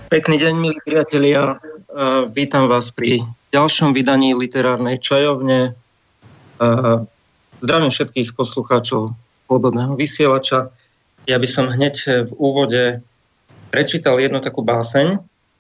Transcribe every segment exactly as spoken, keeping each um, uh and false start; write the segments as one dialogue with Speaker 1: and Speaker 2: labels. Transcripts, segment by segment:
Speaker 1: Pekný deň, milí priatelia. Vítam vás pri ďalšom vydaní literárnej čajovne. Zdravím všetkých poslucháčov Slobodného vysielača. Ja by som hneď v úvode prečítal jednu takú báseň.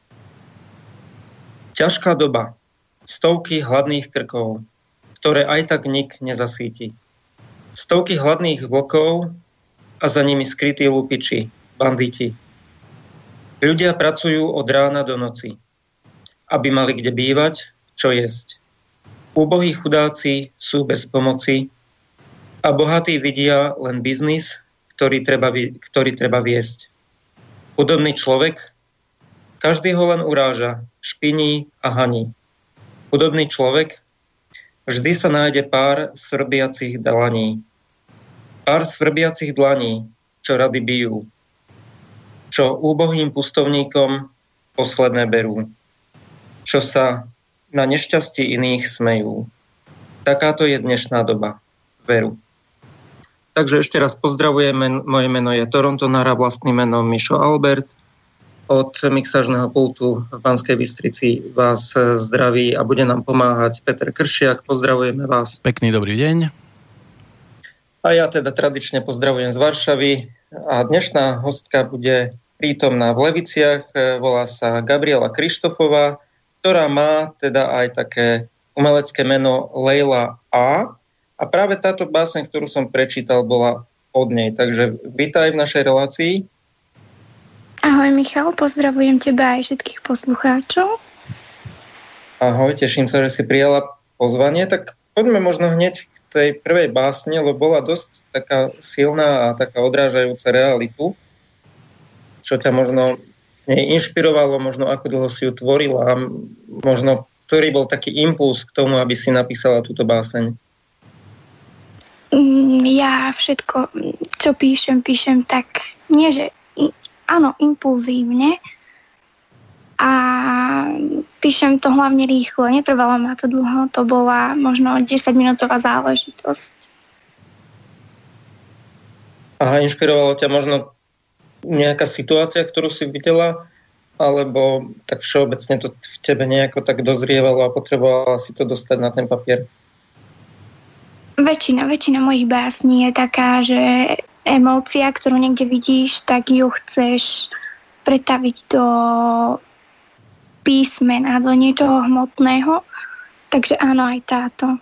Speaker 1: Ťažká doba, stovky hladných krkov, ktoré aj tak nik nezasíti. Stovky hladných vlkov a za nimi skrytí lupiči, banditi. Ľudia pracujú od rána do noci, aby mali kde bývať, čo jesť. Úbohí chudáci sú bez pomoci a bohatí vidia len biznis, ktorý treba, ktorý treba viesť. Chudobný človek, každý ho len uráža, špiní a haní. Chudobný človek, vždy sa nájde pár svrbiacich dlaní. Pár svrbiacich dlaní, čo rady bijú. Čo úbohým pustovníkom posledné berú, čo sa na nešťastí iných smejú. Takáto je dnešná doba. Veru. Takže ešte raz pozdravujem. Moje meno je Toronto Nara, vlastným menom Mišo Albert. Od mixážneho pultu v Banskej Bystrici vás zdraví a bude nám pomáhať Peter Kršiak. Pozdravujeme vás.
Speaker 2: Pekný dobrý deň.
Speaker 1: A ja teda tradične pozdravujem z Varšavy. A dnešná hostka bude prítomná v Leviciach, volá sa Gabriela Krištofová, ktorá má teda aj také umelecké meno Leila A. A práve táto báseň, ktorú som prečítal, bola od nej. Takže vítaj v našej relácii.
Speaker 3: Ahoj Michal, pozdravujem teba aj všetkých poslucháčov.
Speaker 1: Ahoj, teším sa, že si prijala pozvanie. Tak poďme možno hneď k tej prvej básne, lebo bola dosť taká silná a taká odrážajúca realitu. Čo ťa možno inšpirovalo, možno ako dlho si ju tvorila, možno ktorý bol taký impuls k tomu, aby si napísala túto báseň?
Speaker 3: Ja všetko, čo píšem, píšem tak, nie že, áno, impulzívne a píšem to hlavne rýchlo, netrvalo ma to dlho, to bola možno desaťminútová záležitosť.
Speaker 1: Aha, inšpirovalo ťa možno nejaká situácia, ktorú si videla, alebo tak všeobecne to v tebe nejako tak dozrievalo a potrebovala si to dostať na ten papier?
Speaker 3: Väčšina, väčšina mojich básní je taká, že emócia, ktorú niekde vidíš, tak ju chceš pretaviť do písmena, do niečoho hmotného. Takže áno, aj táto.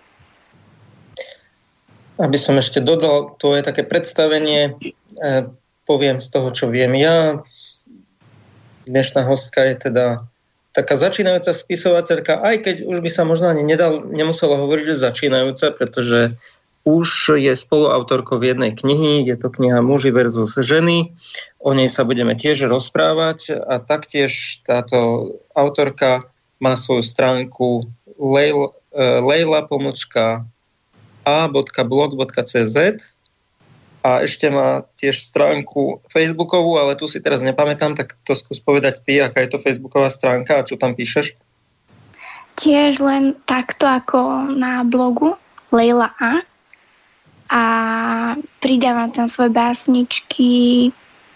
Speaker 1: Aby som ešte dodal tvoje také predstavenie, poviem z toho, čo viem ja. Dnešná hostka je teda taká začínajúca spisovateľka, aj keď už by sa možno ani nedal, nemuselo hovoriť, že začínajúca, pretože už je spoluautorkou jednej knihy, je to kniha Muži versus ženy. O nej sa budeme tiež rozprávať a taktiež táto autorka má svoju stránku leila pomlčka a bodka blog bodka cz a ešte má tiež stránku facebookovú, ale tu si teraz nepamätám, tak to skús povedať ty, aká je to facebooková stránka a čo tam píšeš?
Speaker 3: Tiež len takto ako na blogu Leila A. A pridávam tam svoje básničky.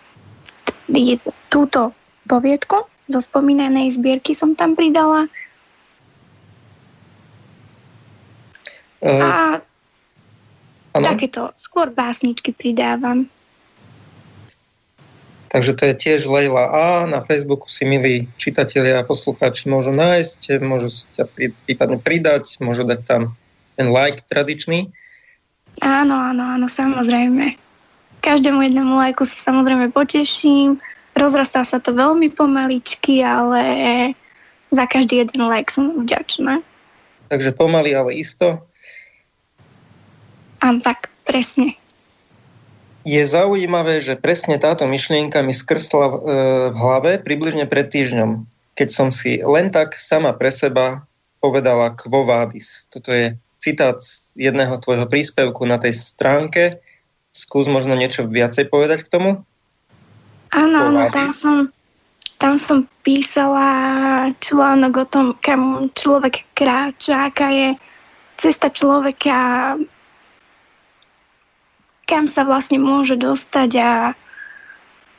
Speaker 3: Túto poviedku zo spomínanej zbierky som tam pridala. Uh. A Ano? Takéto, skôr básničky pridávam.
Speaker 1: Takže to je tiež Leila A. Na Facebooku si milí čitatelia a poslucháči môžu nájsť, môžu si ťa prípadne pridať, môžu dať tam ten like tradičný.
Speaker 3: Áno, áno, áno, samozrejme. Každému jednému lajku sa samozrejme poteším. Rozrastá sa to veľmi pomaličky, ale za každý jeden like som vďačná.
Speaker 1: Takže pomaly, ale isto.
Speaker 3: Áno, tak, presne.
Speaker 1: Je zaujímavé, že presne táto myšlienka mi skrsla v hlave približne pred týždňom, keď som si len tak sama pre seba povedala quo vadis. Toto je citát z jedného tvojho príspevku na tej stránke. Skús možno niečo viacej povedať k tomu?
Speaker 3: Áno, áno, tam som, tam som písala článok o tom, kam človek kráča, aká je cesta človeka, kam sa vlastne môže dostať a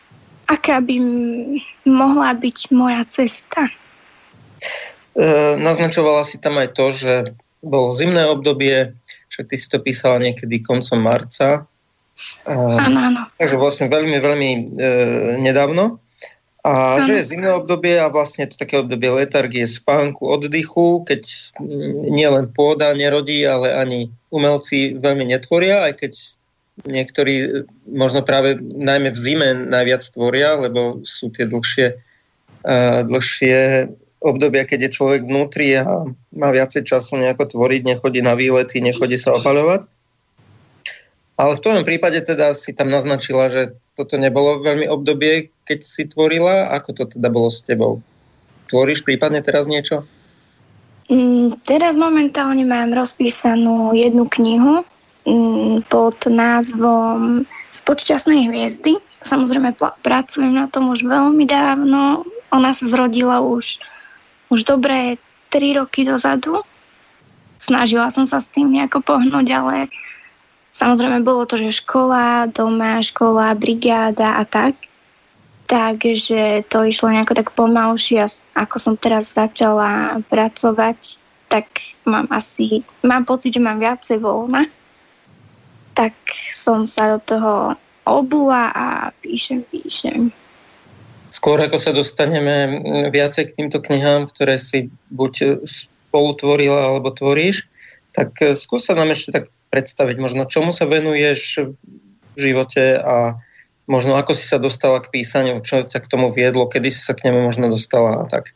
Speaker 3: aká by mohla byť moja cesta.
Speaker 1: E, naznačovala si tam aj to, že bolo zimné obdobie, však ty si to písala niekedy koncom marca.
Speaker 3: Áno, áno.
Speaker 1: Takže vlastne veľmi, veľmi e, nedávno. A ano. Že je zimné obdobie a vlastne to také obdobie letargie, spánku, oddychu, keď nielen pôda nerodí, ale ani umelci veľmi netvoria, aj keď niektorí možno práve najmä v zime najviac tvoria, lebo sú tie dlhšie, uh, dlhšie obdobia, keď je človek vnútri a má viacej času nejako tvoriť, nechodí na výlety, nechodí sa opaľovať. Ale v tvojom prípade teda si tam naznačila, že toto nebolo veľmi obdobie, keď si tvorila. Ako to teda bolo s tebou? Tvoríš prípadne teraz niečo?
Speaker 3: Mm, teraz momentálne mám rozpísanú jednu knihu mm, pod názvom Spod šťastnej hviezdy. Samozrejme pl- pracujem na tom už veľmi dávno. Ona sa zrodila už, už dobré tri roky dozadu. Snažila som sa s tým nejako pohnúť, ale samozrejme bolo to, že škola, doma, škola, brigáda a tak. Takže to išlo nejako tak pomalšie a ako som teraz začala pracovať, tak mám asi, mám pocit, že mám viacej voľna. Tak som sa do toho obula a píšem, píšem.
Speaker 1: Skôr ako sa dostaneme viacej k týmto knihám, ktoré si buď spolutvorila alebo tvoríš, tak skús sa nám ešte tak predstaviť možno, čomu sa venuješ v živote a možno ako si sa dostala k písaniu, čo ťa k tomu viedlo, kedy si sa k nemu možno dostala a tak.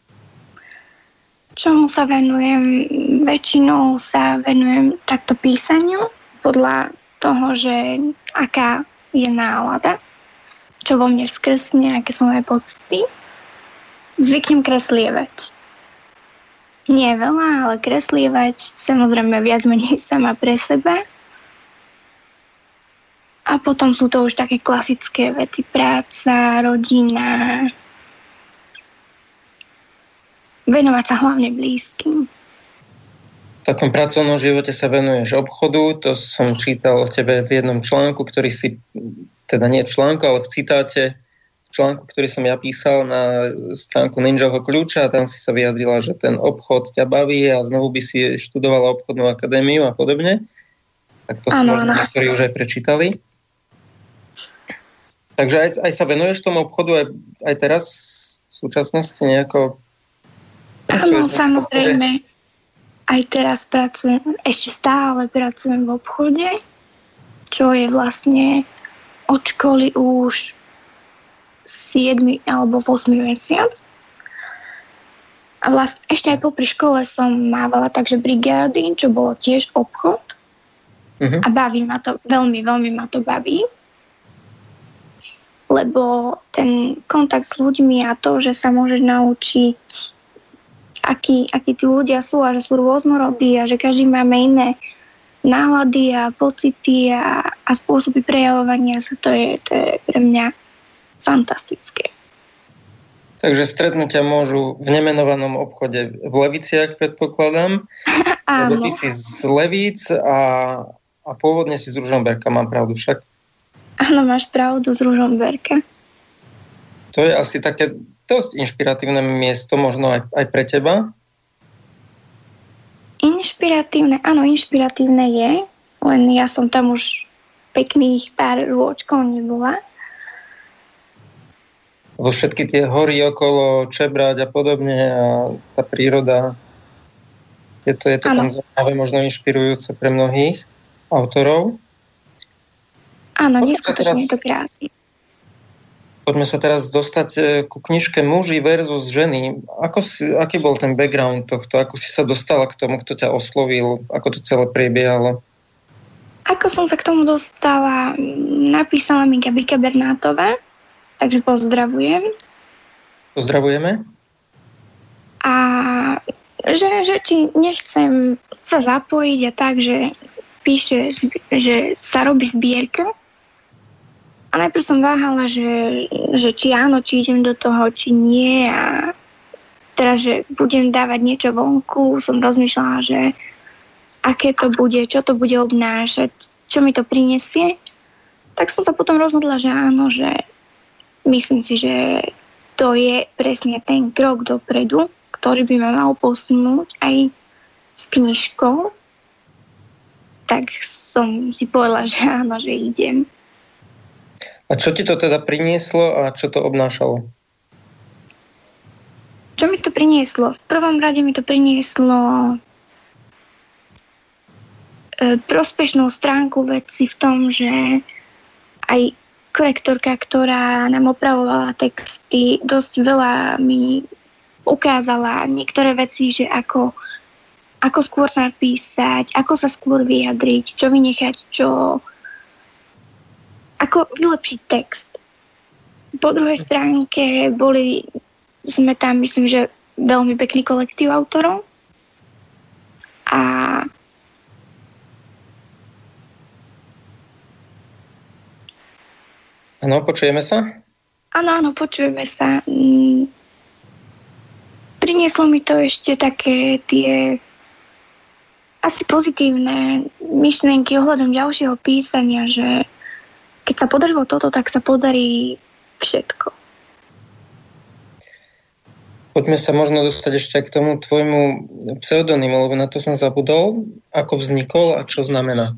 Speaker 3: Čomu sa venujem? Väčšinou sa venujem takto písaniu podľa toho, že aká je nálada, čo vo mne skrsne, aké sú moje pocity. Zvyknem kreslievať. Nie veľa, ale kreslievať, samozrejme viac menej sama pre seba. A potom sú to už také klasické veci, práca, rodina. Venovať sa hlavne blízkym.
Speaker 1: V takom pracovnom živote sa venuješ obchodu, to som čítal o tebe v jednom článku, ktorý si, teda nie článku, ale v citáte, článku, ktorý som ja písal na stránku Ninjovho kľúča a tam si sa vyjadrila, že ten obchod ťa baví a znovu by si študovala obchodnú akadémiu a podobne. Tak to ano, si možno ano. Niektorí už aj prečítali. Takže aj, aj sa venuješ tomu obchodu aj, aj teraz v súčasnosti nejako?
Speaker 3: Áno, samozrejme. Aj teraz pracujem, ešte stále pracujem v obchode, čo je vlastne od školy už siedmy alebo osmy mesiac. A vlastne ešte aj popri škole som mávala takže brigády, čo bolo tiež obchod. Uh-huh. A baví ma to, veľmi, veľmi ma to baví. Lebo ten kontakt s ľuďmi a to, že sa môžeš naučiť, akí, akí tí ľudia sú a že sú rôznorodí a že každý máme iné nálady a pocity a, a spôsoby prejavovania sa, to je, to je pre mňa fantastické.
Speaker 1: Takže stretnutia môžu v nemenovanom obchode v Leviciach, predpokladám.
Speaker 3: Áno.
Speaker 1: Lebo ty si z Levíc a, a pôvodne si z Ružomberka, mám pravdu však?
Speaker 3: Áno, máš pravdu, z Ružomberka.
Speaker 1: To je asi také dosť inšpiratívne miesto, možno aj, aj pre teba?
Speaker 3: Inšpiratívne, áno, inšpiratívne je, len ja som tam už pekných pár rôčkov nebola.
Speaker 1: Lebo všetky tie hory okolo, Čebrať a podobne a tá príroda, je to, je to tam zaujímavé, možno inšpirujúce pre mnohých autorov.
Speaker 3: Áno, neskutočne je to krásne.
Speaker 1: Poďme sa teraz dostať ku knižke Muži versus ženy. Ako si, aký bol ten background tohto? Ako si sa dostala k tomu, kto ťa oslovil? Ako to celé prebiehalo?
Speaker 3: Ako som sa k tomu dostala? Napísala mi Gabika Bernátová, takže pozdravujem.
Speaker 1: Pozdravujeme.
Speaker 3: A že, že či nechcem sa zapojiť a tak, že píše, že sa robí zbierka. A najprv som váhala, že, že či áno, či idem do toho, či nie. A teraz, že budem dávať niečo vonku, som rozmýšľala, že aké to bude, čo to bude obnášať, čo mi to prinesie. Tak som sa potom rozhodla, že áno, že myslím si, že to je presne ten krok dopredu, ktorý by ma mal posunúť aj s knižkou. Tak som si povedala, že áno, že idem.
Speaker 1: A čo ti to teda prinieslo a čo to obnášalo?
Speaker 3: Čo mi to prinieslo? V prvom rade mi to prinieslo e, prospešnú stránku veci v tom, že aj korektorka, ktorá nám opravovala texty, dosť veľa mi ukázala niektoré veci, že ako, ako skôr napísať, ako sa skôr vyjadriť, čo vynechať, čo... ako vylepšiť text. Po druhej stránke boli, sme tam, myslím, že veľmi pekný kolektív autorov. A
Speaker 1: áno, počujeme sa?
Speaker 3: Áno, áno, počujeme sa. Prinieslo mi to ešte také tie asi pozitívne myšlienky ohľadom ďalšieho písania, že keď sa podarilo toto, tak sa podarí všetko.
Speaker 1: Poďme sa možno dostať ešte k tomu tvojmu pseudonymu, lebo na to som zabudol. Ako vznikol a čo znamená?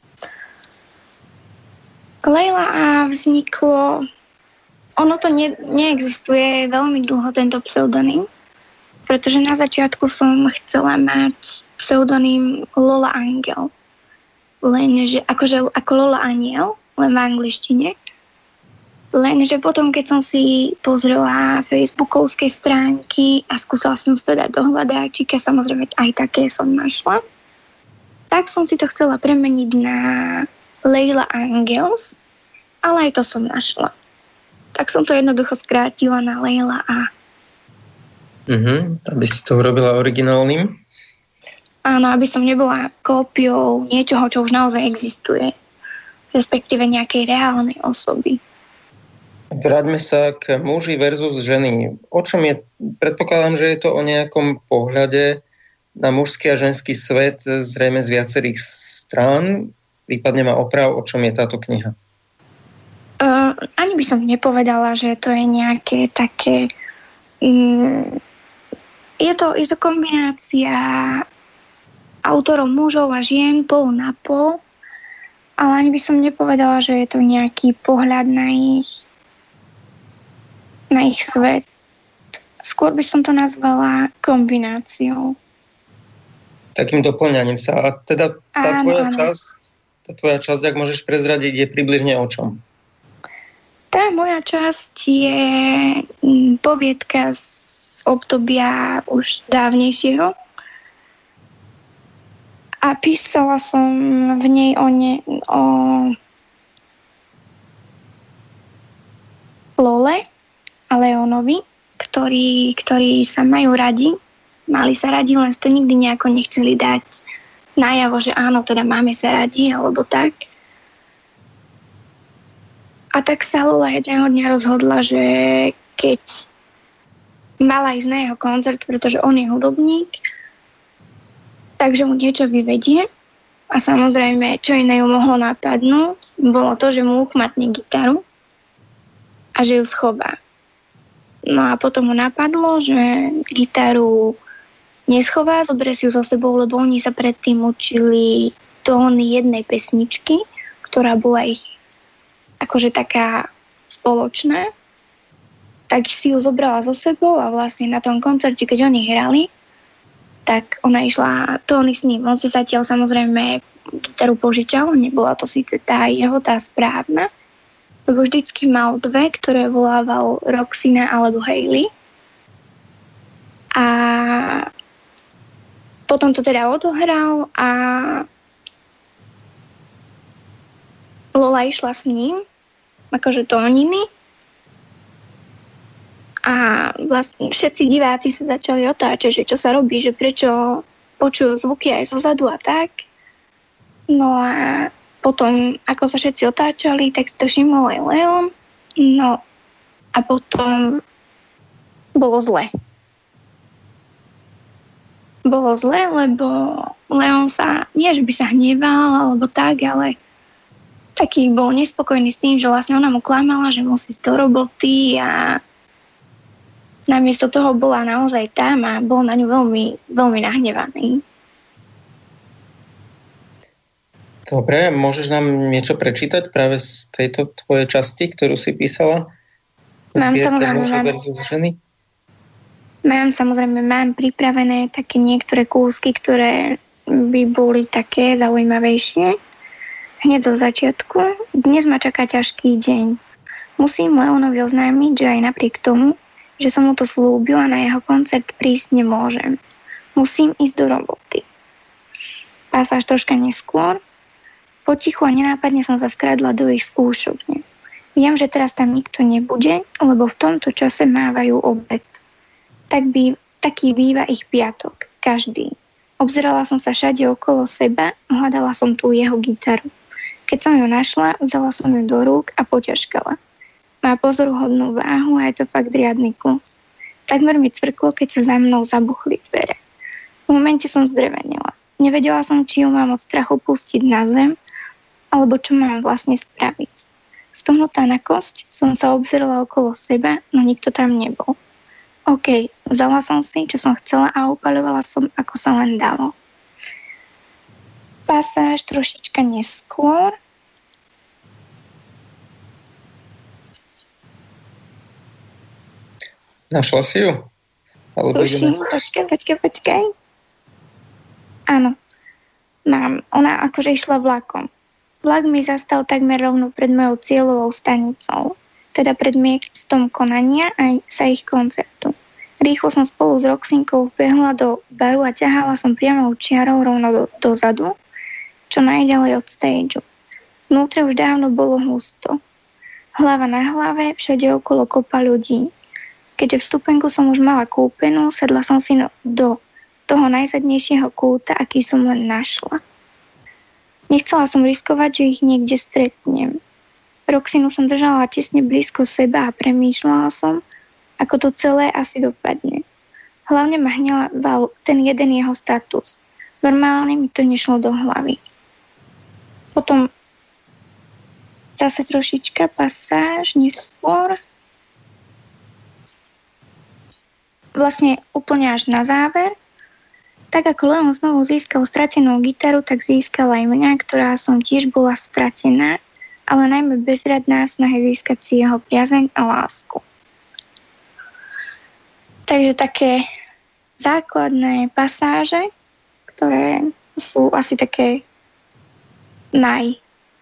Speaker 3: Leila A vzniklo... Ono to ne, neexistuje veľmi dlho, tento pseudonym, pretože na začiatku som chcela mať pseudonym Lola Angel. Lenže, akože ako Lola Aniel, len v angličtine. Lenže potom, keď som si pozrela facebookovské stránky a skúsala som sa dať do hľadáčika, samozrejme aj také som našla, tak som si to chcela premeniť na Leila Angels, ale aj to som našla. Tak som to jednoducho skrátila na Leila A.
Speaker 1: Mhm, aby si to urobila originálnym?
Speaker 3: Áno, aby som nebola kópiou niečoho, čo už naozaj existuje. Respektíve nejakej reálnej osoby.
Speaker 1: Vráťme sa k muži versus ženy. O čom je, predpokladám, že je to o nejakom pohľade na mužský a ženský svet, zrejme z viacerých strán. Prípadne ma oprav, o čom je táto kniha.
Speaker 3: Uh, ani by som nepovedala, že to je nejaké také... Um, je, to, je to kombinácia autorov mužov a žien pol na pol, ale ani by som nepovedala, že je to nejaký pohľad na ich, na ich svet. Skôr by som to nazvala kombináciou.
Speaker 1: Takým doplňaním sa. A teda tá
Speaker 3: áno,
Speaker 1: tvoja
Speaker 3: áno.
Speaker 1: časť, tá tvoja časť, ak môžeš prezradiť, je približne o čom?
Speaker 3: Tá moja časť je poviedka z obdobia už dávnejšieho. A písala som v nej o, ne, o Lole a Leonovi, ktorí, ktorí sa majú radi. Mali sa radi, len to nikdy nejako nechceli dať najavo, že áno, teda máme sa radi, alebo tak. A tak sa Lola jedného dňa rozhodla, že keď mala ísť na jeho koncert, pretože on je hudobník, takže mu niečo vyvedie. A samozrejme, čo iné ju mohlo napadnúť, bolo to, že mu uchmatne gitaru a že ju schová. No a potom mu napadlo, že gitaru neschová, zoberie si ju so sebou, lebo oni sa predtým učili tóny jednej pesničky, ktorá bola ich akože taká spoločná. Tak si ju zobrala so sebou a vlastne na tom koncerte, keď oni hrali, tak ona išla tóny s ním. On si zatiaľ samozrejme gitaru požičal, nebola to síce tá jeho, tá správna, lebo vždycky mal dve, ktoré volával Roxina alebo Hayley. A potom to teda odohral a Lola išla s ním, akože tóniny. A vlastne všetci diváci sa začali otáčať, že čo sa robí, že prečo počujú zvuky aj zo zadu a tak. No a potom, ako sa všetci otáčali, tak si to všimol aj Leon. No a potom bolo zle. Bolo zle, lebo Leon sa, nie že by sa hneval alebo tak, ale taký bol nespokojný s tým, že vlastne ona mu klamala, že musí ísť do roboty a namiesto toho bola naozaj tam a bol na ňu veľmi, veľmi nahnevaný.
Speaker 1: Dobre, môžeš nám niečo prečítať práve z tejto tvojej časti, ktorú si písala?
Speaker 3: Mám samozrejme, mám,
Speaker 1: ženy?
Speaker 3: mám samozrejme, mám pripravené také niektoré kúsky, ktoré by boli také zaujímavejšie. Hneď zo začiatku. Dnes ma čaká ťažký deň. Musím Leonovi oznámiť, že aj napriek tomu, že som mu to slúbila, na jeho koncert prísť nemôžem. Musím ísť do roboty. Pasáž troška neskôr. Potichu a nenápadne som sa vkradla do ich skúšovne. Viem, že teraz tam nikto nebude, lebo v tomto čase mávajú obed. Tak by, taký býva ich piatok. Každý. Obzerala som sa všade okolo seba a hľadala som tú jeho gitaru. Keď som ju našla, vzala som ju do rúk a poťažkala. Má pozoruhodnú váhu a je to fakt riadny kus. Takmer mi cvrklo, keď sa za mnou zabuchli dvere. V momente som zdrevenela. Nevedela som, či ju mám od strachu pustiť na zem, alebo čo mám vlastne spraviť. Stuhnutá na kosť som sa obzerala okolo seba, no nikto tam nebol. OK, vzala som si, čo som chcela a upaľovala som, ako sa len dalo. Pasáž trošička neskôr.
Speaker 1: Našla si ju? Alebo
Speaker 3: Tuším, počkaj, počkaj, počkaj. Áno, mám. Ona akože išla vlakom. Vlak mi zastal takmer rovno pred mojou cieľovou stanicou, teda pred miestom konania aj sa ich koncertu. Rýchlo som spolu s Roxinkou vbehla do baru a ťahala som priamou čiarou rovno do, dozadu, čo najďalej od stageu. Vnútre už dávno bolo husto. Hlava na hlave, všade okolo kopa ľudí. Keďže vstupenku som už mala kúpenú, sedla som si no, do toho najzadnejšieho kúta, aký som len našla. Nechcela som riskovať, že ich niekde stretnem. Roxinu som držala tesne blízko seba a premýšľala som, ako to celé asi dopadne. Hlavne ma hneval ten jeden jeho status. Normálne mi to nešlo do hlavy. Potom zase trošička pasáž neskôr. Vlastne úplne až na záver. Tak ako Leon znovu získal stratenú gitaru, tak získal aj mňa, ktorá som tiež bola stratená, ale najmä bezradná v snahe získať si jeho priazeň a lásku. Takže také základné pasáže, ktoré sú asi také naj.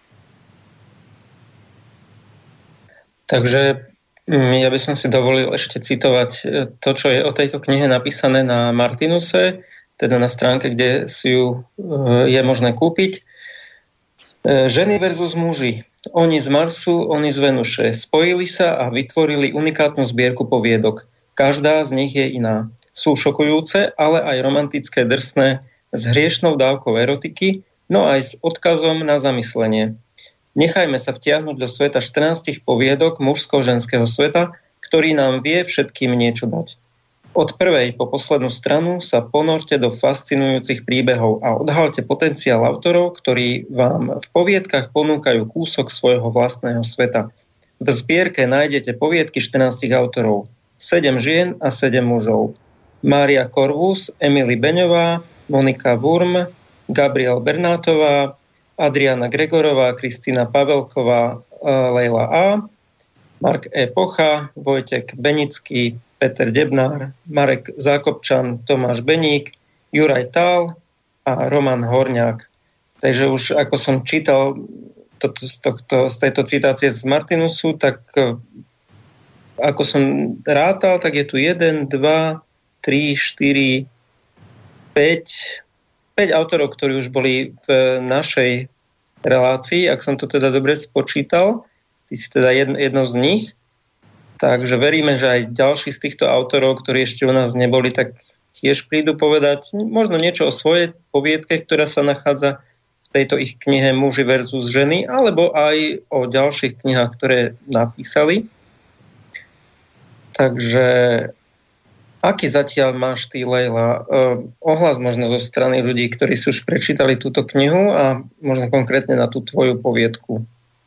Speaker 1: Takže ja by som si dovolil ešte citovať to, čo je o tejto knihe napísané na Martinuse, teda na stránke, kde si ju je možné kúpiť. Ženy versus muži. Oni z Marsu, oni z Venuše. Spojili sa a vytvorili unikátnu zbierku poviedok. Každá z nich je iná. Sú šokujúce, ale aj romantické, drsné, s hriešnou dávkou erotiky, no aj s odkazom na zamyslenie. Nechajme sa vtiahnuť do sveta štrnástich poviedok mužsko-ženského sveta, ktorý nám vie všetkým niečo dať. Od prvej po poslednú stranu sa ponorte do fascinujúcich príbehov a odhalte potenciál autorov, ktorí vám v poviedkach ponúkajú kúsok svojho vlastného sveta. V zbierke nájdete poviedky štrnástich autorov. sedem žien a sedem mužov. Mária Corvus, Emily Beňová, Monika Wurm, Gabriel Bernátová, Adriana Gregorová, Kristína Pavelková, Leila A., Mark E. Pocha, Vojtek Benický, Peter Debnár, Marek Zákopčan, Tomáš Beník, Juraj Tál a Roman Horňák. Takže už ako som čítal toto, z, tohto, z tejto citácie z Martinusu, tak ako som rátal, tak je tu jeden, dva, tri, štyri, päť, päť autorov, ktorí už boli v našej relácii, ak som to teda dobre spočítal. Ty si teda jedno, jedno z nich. Takže veríme, že aj ďalší z týchto autorov, ktorí ešte u nás neboli, tak tiež prídu povedať možno niečo o svojej poviedke, ktorá sa nachádza v tejto ich knihe Muži versus ženy, alebo aj o ďalších knihách, ktoré napísali. Takže aký zatiaľ máš ty, Leila, ohlas možno zo strany ľudí, ktorí si už prečítali túto knihu a možno konkrétne na tú tvoju poviedku?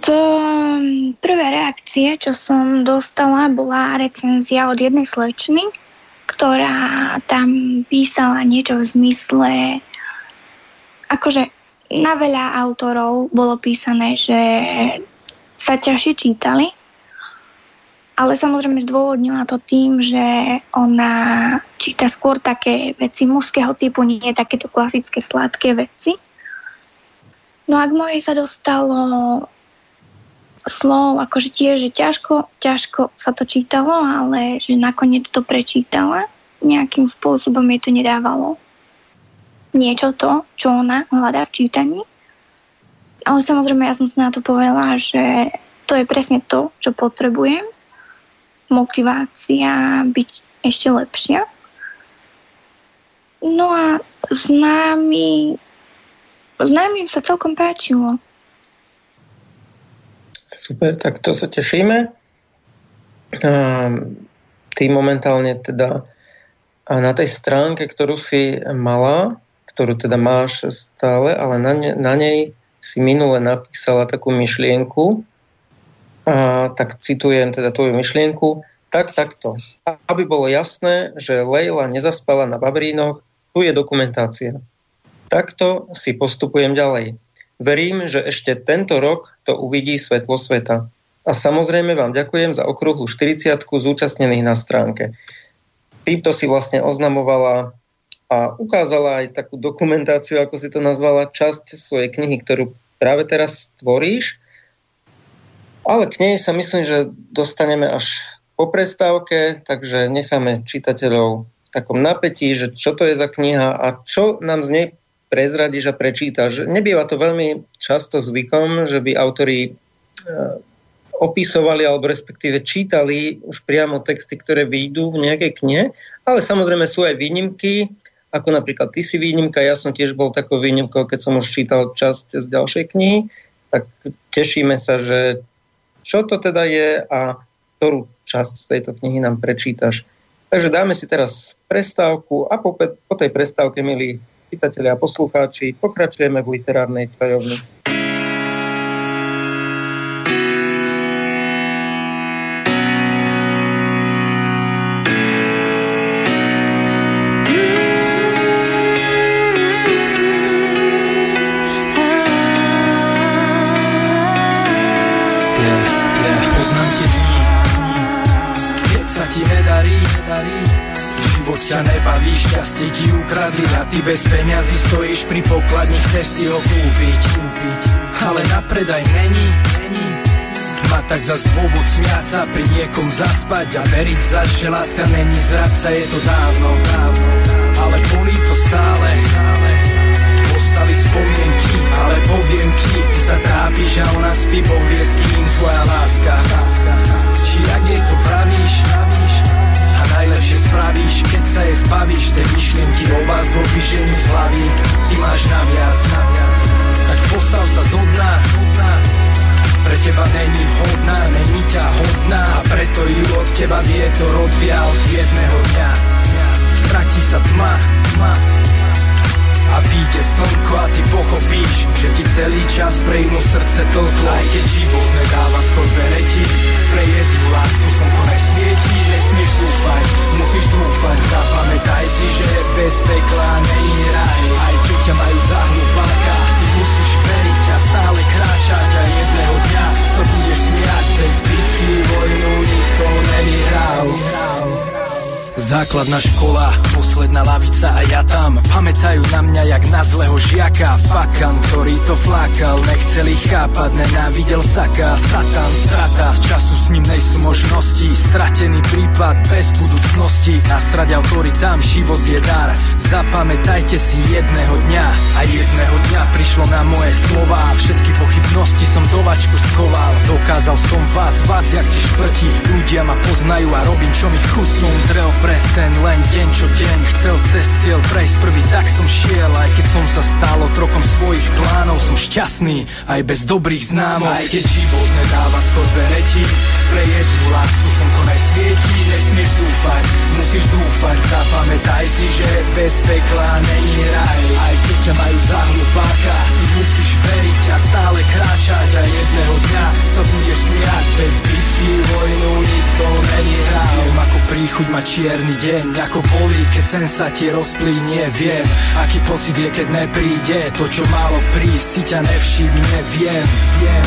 Speaker 3: V prvé reakcie, čo som dostala, bola recenzia od jednej slečny, ktorá tam písala niečo v zmysle, akože na veľa autorov bolo písané, že sa ťažšie čítali, ale samozrejme zdôvodnila to tým, že ona číta skôr také veci mužského typu, nie takéto klasické sladké veci. No a k mojej sa dostalo slov, akože tiež, že ťažko, ťažko sa to čítalo, ale že nakoniec to prečítala. Nejakým spôsobom jej to nedávalo niečo to, čo ona hľadá v čítaní. Ale samozrejme ja som si na to povedala, že to je presne to, čo potrebujem. Motivácia byť ešte lepšia. No a známy známym sa celkom páčilo.
Speaker 1: Super, tak to sa tešíme. Ty momentálne teda na tej stránke, ktorú si mala, ktorú teda máš stále, ale na, ne, na nej si minule napísala takú myšlienku, a, tak citujem teda tvoju myšlienku, tak takto. Aby bolo jasné, že Lejla nezaspala na Vavrínoch, tu je dokumentácia. Takto si postupujem ďalej. Verím, že ešte tento rok to uvidí svetlo sveta. A samozrejme vám ďakujem za okrúhlu štyridsiatku zúčastnených na stránke. Týmto si vlastne oznamovala a ukázala aj takú dokumentáciu, ako si to nazvala, časť svojej knihy, ktorú práve teraz tvoríš. Ale k nej sa myslím, že dostaneme až po prestávke, takže necháme čitateľov v takom napätí, že čo to je za kniha a čo nám z nej prezradíš a prečítaš. Nebýva to veľmi často zvykom, že by autori opisovali alebo respektíve čítali už priamo texty, ktoré vyjdú v nejakej knihe, ale samozrejme sú aj výnimky, ako napríklad ty si výnimka, ja som tiež bol takou výnimkou, keď som už čítal časť z ďalšej knihy, tak tešíme sa, že čo to teda je a ktorú časť z tejto knihy nám prečítaš. Takže dáme si teraz prestávku a po, po tej prestávke, milí čitatelia a poslucháči, pokračujeme v literárnej čajovni.
Speaker 2: Nebaví, šťastie ti ukradli a ty bez peňazí stojíš pri pokladni, chceš si ho kúpiť, ale na predaj není, není. Má tak zas dôvod smiať sa, pri niekom zaspať a veriť zas, že láska není zradca, je to dávno, dávno, ale bolí to stále, stále. Ostali spomienky, ale poviem ti, ty sa trápiš a ona spí, Boh vie s kým, tvoja láska, láska. Či jak jej to vravíš, vravíš, najlepšie spravíš, keď sa jej zbavíš, tej myšlienky o vás dvoch vyženiu z hlavy. Ty máš naviac, naviac, tak postav sa zo dna, pre teba není vhodná, není ťa hodná, a preto ju od teba vietor odvial jedného dňa. Stratí sa tma, tma a vyjde slnko a ty pochopíš, že ti celý čas pre inú srdce tlklo. Aj keď život nedáva skôr bereti, pre jednu lásku slnko nesvietí, nesmieš zúfať, musíš dúfať, zapamätaj si, že bez pekla není raj. Aj keď ťa majú za hlupáka, ty musíš veriť a stále kráčať a jedného dňa sa budeš smiať, bez bitky vojnu nikto nevyhral. Základná škola, posledná lavica a ja tam. Pamätajú na mňa jak na zlého žiaka, fakan, ktorý to flákal, nechceli chápať, nenávidel saka. Satan, strata, času s ním nejsú možnosti, stratený prípad bez budúcnosti. Nasrať autoritám, život je dar, zapamätajte si jedného dňa. A jedného dňa prišlo na moje slova, všetky pochybnosti som do vačku schoval. Dokázal som vác, vác jak ti šprti, ľudia ma poznajú a robím čo mi chutí. Drel pre sen, len deň čo deň, chcel cez cieľ prejsť prvý, tak som šiel. Aj keď som sa stal otrokom svojich plánov, som šťastný aj bez dobrých známok. Aj keď život nedáva skôr bereti, pre jednu lásku slnko nesvietí, nesmieš dúfať, musíš dúfať, zapamätaj Pamätaj si, že bez pekla není raj. Aj keď ťa majú za hlupáka, ty musíš veriť a stále kráčať. A jedného dňa sa budeš smiať. Bez bitky vojnu nikto nevyhrá. Viem, ako príchuť má čierny deň, ako bolí, keď sen sa ti rozplínie. Viem, aký pocit je, keď nepríde to, čo malo prísť, si ťa nevšimne. Viem, viem.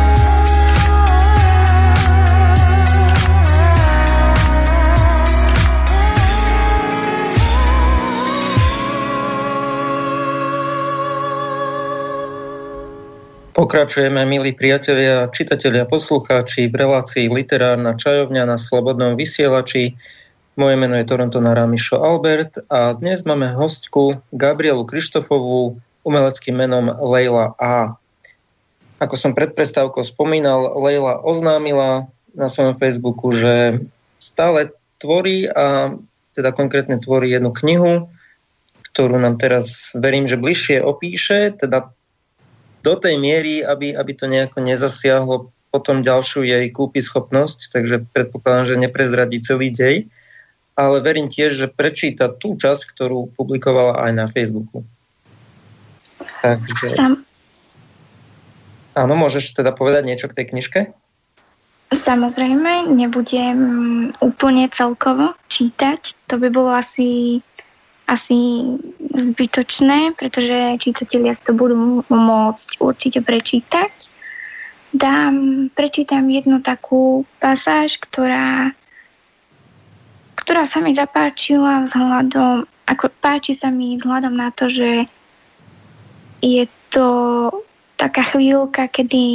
Speaker 1: Pokračujeme, milí priatelia, čitatelia, poslucháči v relácii Literárna čajovňa na Slobodnom vysielači. Moje meno je Toronto Naramišo Albert a dnes máme hostku Gabrielu Krištofovú umeleckým menom Leila A. Ako som pred prestávkou spomínal, Leila oznámila na svojom Facebooku, že stále tvorí a teda konkrétne tvorí jednu knihu, ktorú nám teraz, verím, že bližšie opíše, teda do tej miery, aby, aby to nejako nezasiahlo potom ďalšiu jej kúpyschopnosť, takže predpokladám, že neprezradí celý dej, ale verím tiež, že prečíta tú časť, ktorú publikovala aj na Facebooku. Takže... Sam... Áno, môžeš teda povedať niečo k tej knižke?
Speaker 3: Samozrejme, nebudem úplne celkovo čítať, to by bolo asi... asi zbytočné, pretože čitatelia si to budú môcť určite prečítať. Dám, prečítam jednu takú pasáž, ktorá, ktorá sa mi zapáčila vzhľadom, ako páči sa mi vzhľadom na to, že je to taká chvíľka, kedy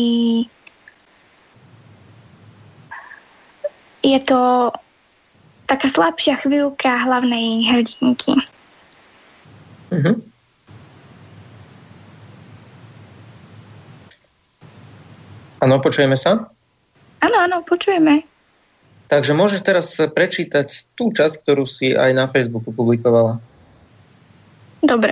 Speaker 3: je to taká slabšia chvíľka hlavnej hrdinky.
Speaker 1: Uh-huh. Áno, počujeme sa?
Speaker 3: Áno, áno, počujeme.
Speaker 1: Takže môžeš teraz prečítať tú časť, ktorú si aj na Facebooku publikovala.
Speaker 3: Dobre.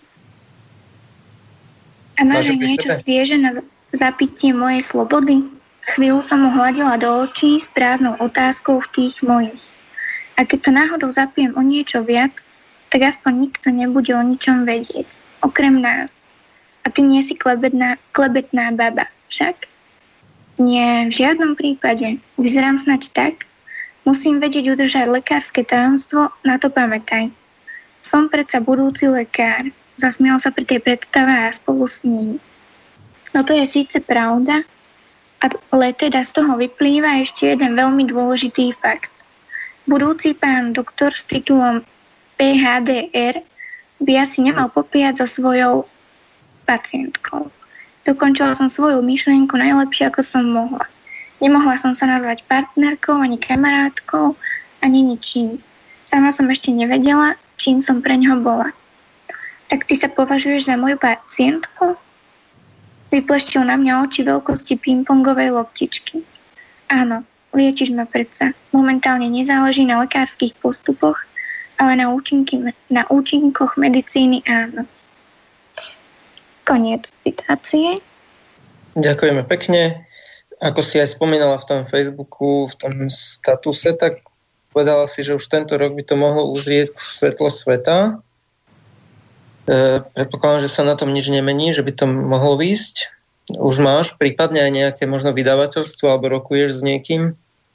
Speaker 3: A máš niečo svieže na zapitie mojej slobody? Chvíľu som mu hladila do očí s prázdnou otázkou v tých mojich. A keď to náhodou zapijem o niečo viac, tak aspoň nikto nebude o ničom vedieť, okrem nás. A ty nie si klebetná, klebetná baba, však? Nie, v žiadnom prípade. Vyzerám snať tak? Musím vedieť udržať lekárske tajomstvo, na to pamätaj. Som predsa budúci lekár. Zasmial sa pri tej predstave a spolu s ním. No to je síce pravda, ale teda z toho vyplýva ešte jeden veľmi dôležitý fakt. Budúci pán doktor s titulom pé há dé er by asi nemal popíjať so svojou pacientkou. Dokončila som svoju myšlienku najlepšie, ako som mohla. Nemohla som sa nazvať partnerkou, ani kamarátkou, ani ničím. Sama som ešte nevedela, čím som pre ňoho bola. Tak ty sa považuješ za moju pacientku? Vypleštil na mňa oči veľkosti pingpongovej loptičky. Áno, liečiš ma predsa. Momentálne nezáleží na lekárskych postupoch, ale na, účinky, na účinkoch medicíny áno. Koniec citácie.
Speaker 1: Ďakujeme pekne. Ako si aj spomínala v tom Facebooku, v tom statuse, tak povedala si, že už tento rok by to mohlo uzrieť svetlo sveta. E, predpokladám, že sa na tom nič nemení, že by to mohlo výjsť. Už máš prípadne aj nejaké možno vydavateľstvo alebo rokuješ s niekým?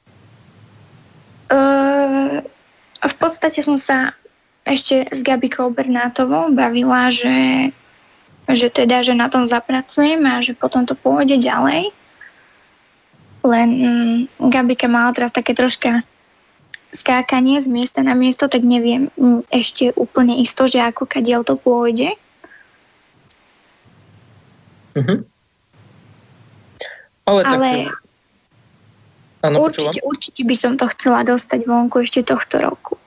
Speaker 3: Uh... V podstate som sa ešte s Gabikou Bernátovou bavila, že, že teda, že na tom zapracujem a že potom to pôjde ďalej. Len mm, Gabika mala teraz také troška skákanie z miesta na miesto, tak neviem mm, ešte úplne isto, že ako kadiaľ to pôjde.
Speaker 1: Mhm. Ale,
Speaker 3: Ale
Speaker 1: tak... Áno,
Speaker 3: určite, určite by som to chcela dostať vonku ešte tohto roku.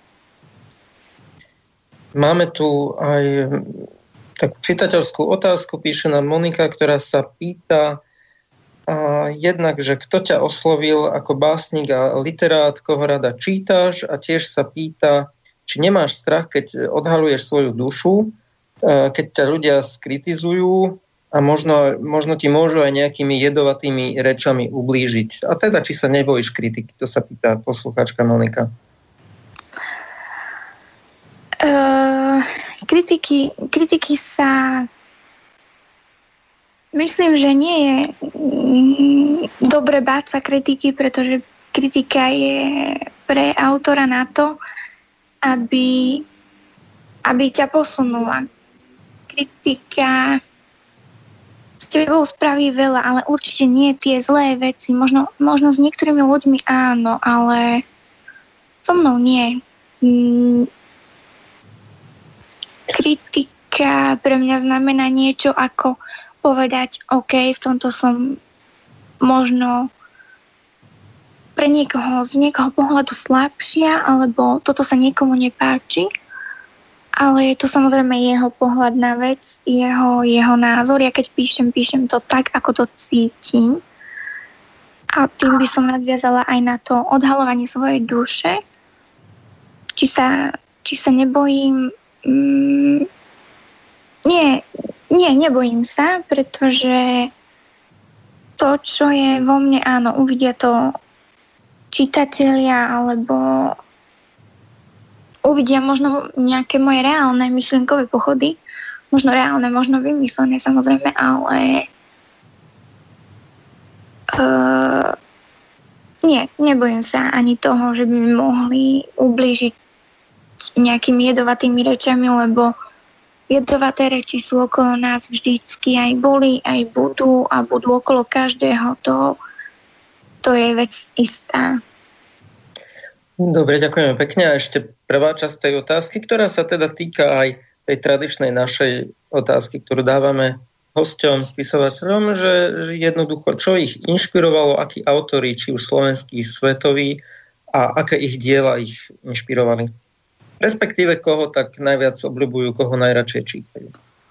Speaker 1: Máme tu aj takú čitateľskú otázku, píše nám Monika, ktorá sa pýta a jednak, že kto ťa oslovil ako básnik a literát, koho rada čítaš, a tiež sa pýta, či nemáš strach, keď odhaluješ svoju dušu, keď ťa ľudia skritizujú, a možno, možno ti môžu aj nejakými jedovatými rečami ublížiť. A teda, či sa nebojíš kritiky, to sa pýta poslucháčka Monika.
Speaker 3: Uh, kritiky, kritiky sa myslím, že nie je mm, dobre báť sa kritiky, pretože kritika je pre autora na to, aby, aby ťa posunula. Kritika s tebou spraví veľa, ale určite nie tie zlé veci. Možno, možno s niektorými ľuďmi áno, ale so mnou nie. Mm, kritika pre mňa znamená niečo ako povedať, OK, v tomto som možno pre niekoho z niekoho pohľadu slabšia, alebo toto sa niekomu nepáči, ale je to samozrejme jeho pohľad na vec, jeho, jeho názor. Ja keď píšem, píšem to tak, ako to cítim. A tým by som nadviazala aj na to odhalovanie svojej duše. Či sa, či sa nebojím... Mm, nie, nie, nebojím sa, pretože to, čo je vo mne, áno, uvidia to čitatelia, alebo uvidia možno nejaké moje reálne myšlienkové pochody, možno reálne, možno vymyslené, samozrejme, ale uh, nie, nebojím sa ani toho, že by mi mohli ublížiť nejakými jedovatými rečami, lebo jedovaté reči sú okolo nás vždycky, aj boli, aj budú a budú okolo každého. To, to je vec istá.
Speaker 1: Dobre, ďakujeme pekne. A ešte prvá časť tej otázky, ktorá sa teda týka aj tej tradičnej našej otázky, ktorú dávame hosťom, spisovateľom, že, že jednoducho, čo ich inšpirovalo, akí autori, či už slovenskí, svetoví, a aké ich diela ich inšpirovali. Respektíve koho tak najviac obľubujú, koho najradšej čítajú.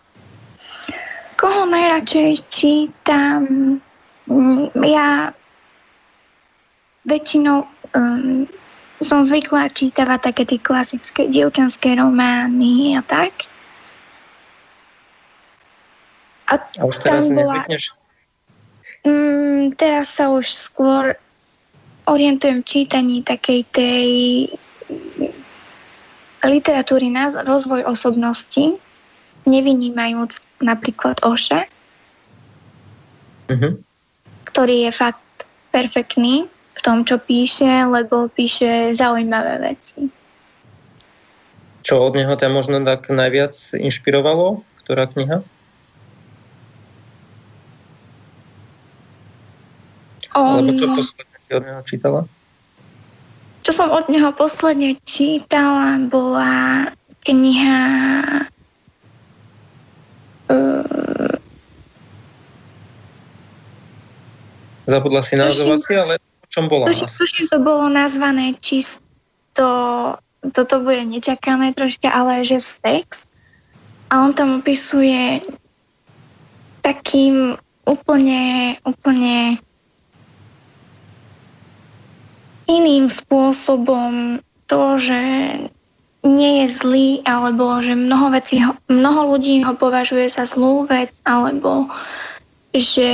Speaker 3: Koho najradšej čítam? Ja väčšinou um, som zvykla čítavať také tie klasické dievčenské romány a tak. A,
Speaker 1: a už teraz si bola... nezvykneš?
Speaker 3: Um, teraz sa už skôr orientujem v čítaní takej tej literatúry na rozvoj osobnosti, nevynímajúc napríklad Oša, uh-huh. ktorý je fakt perfektný v tom, čo píše, lebo píše zaujímavé veci.
Speaker 1: Čo od neho ťa možno tak najviac inšpirovalo? Ktorá kniha? On... Alebo čo posledne si od neho čítala?
Speaker 3: Čo som od neho posledne čítala, bola kniha uh...
Speaker 1: Zabudla si názov asi, ale o čom bola?
Speaker 3: Tuším, to bolo nazvané čisto, toto bude nečakané troška, ale že sex. A on tam opisuje takým úplne, úplne iným spôsobom to, že nie je zlý, alebo že mnoho, vecí, mnoho ľudí ho považuje za zlú vec, alebo že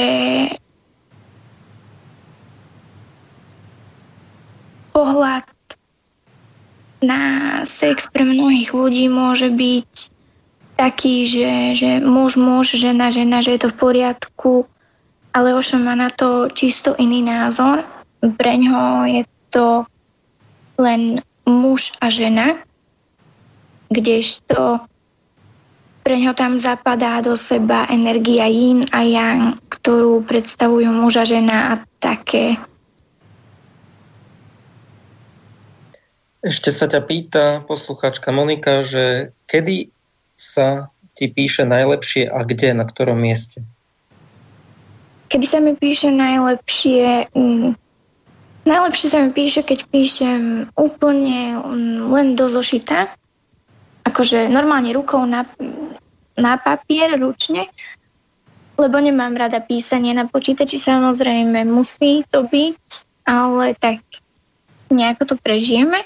Speaker 3: pohľad na sex pre mnohých ľudí môže byť taký, že, že muž, muž, žena, žena, že je to v poriadku, ale Ošo má na to čisto iný názor. Preňho je to len muž a žena, kdežto preňho tam zapadá do seba energia yin a yang, ktorú predstavujú muž a žena a také.
Speaker 1: Ešte sa ťa pýta poslucháčka Monika, že kedy sa ti píše najlepšie a kde, na ktorom mieste?
Speaker 3: Kedy sa mi píše najlepšie... Mm, Najlepšie sa mi píše, keď píšem úplne len do zošita. Akože normálne rukou na, na papier, ručne. Lebo nemám rada písanie na počítači, samozrejme musí to byť, ale tak nejako to prežijeme.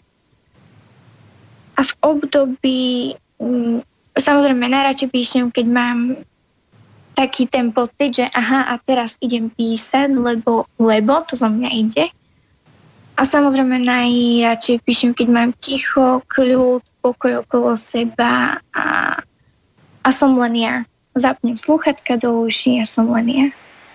Speaker 3: A v období, samozrejme najradšej píšem, keď mám taký ten pocit, že aha, a teraz idem písať, lebo, lebo to zo mňa ide. A samozrejme najradšej píšem, keď mám ticho, kľud pokoj okolo seba a, a som len ja. Zapnem slúchatka do uší a som len ja.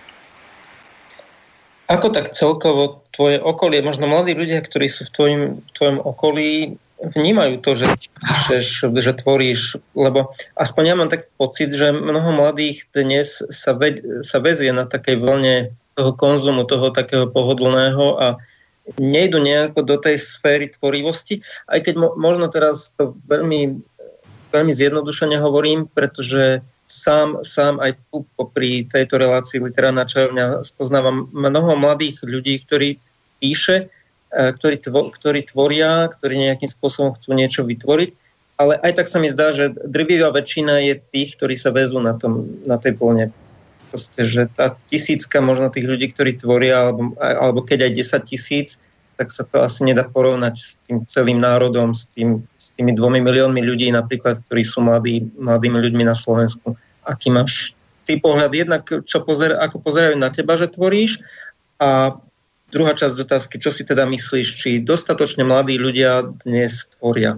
Speaker 1: Ako tak celkovo tvoje okolie, možno mladí ľudia, ktorí sú v tvojim, tvojom okolí, vnímajú to, že píšeš, že tvoríš, lebo aspoň ja mám taký pocit, že mnoho mladých dnes sa, ve, sa vezie na takej vlne toho konzumu, toho takého pohodlného a nejdu nejako do tej sféry tvorivosti, aj keď mo- možno teraz to veľmi, veľmi zjednodušene hovorím, pretože sám, sám aj tu popri tejto relácii Literárna čarovňa spoznávam mnoho mladých ľudí, ktorí píše, ktorí, tvo, ktorí tvoria, ktorí nejakým spôsobom chcú niečo vytvoriť, ale aj tak sa mi zdá, že drvivá väčšina je tých, ktorí sa vezú na, tom, na tej vlne. Proste, že tá tisícka možno tých ľudí, ktorí tvoria, alebo, alebo keď aj desať tisíc, tak sa to asi nedá porovnať s tým celým národom, s, tým, s tými dvomi miliónmi ľudí napríklad, ktorí sú mladí, mladými ľuďmi na Slovensku. Aký máš ty pohľad jednak, čo pozer, ako pozerajú na teba, že tvoríš, a druhá časť otázky, čo si teda myslíš, či dostatočne mladí ľudia dnes tvoria?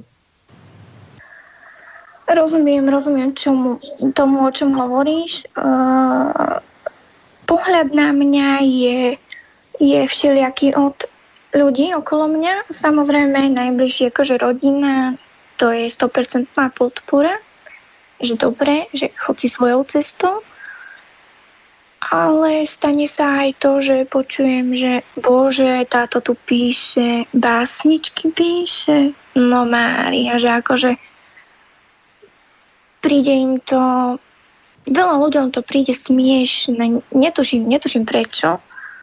Speaker 3: Rozumiem, rozumiem čomu, tomu, o čom hovoríš. Uh, pohľad na mňa je, je všelijaký od ľudí okolo mňa. Samozrejme, najbližšie akože rodina, to je sto percent podpora, že dobre, že chod si svojou cestou. Ale stane sa aj to, že počujem, že bože, táto tu píše, básničky píše, no Mária, že akože príde im to, veľa ľuďom to príde smiešne, netuším, netuším prečo,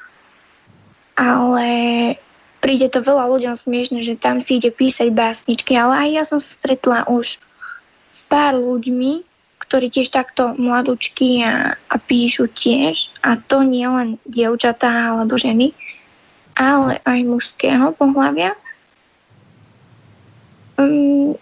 Speaker 3: ale príde to veľa ľuďom smiešne, že tam si ide písať básničky, ale aj ja som sa stretla už s pár ľuďmi, ktorí tiež takto mladúčky a, a píšu tiež. A to nie len dievčatá alebo ženy, ale aj mužského pohlavia. Um,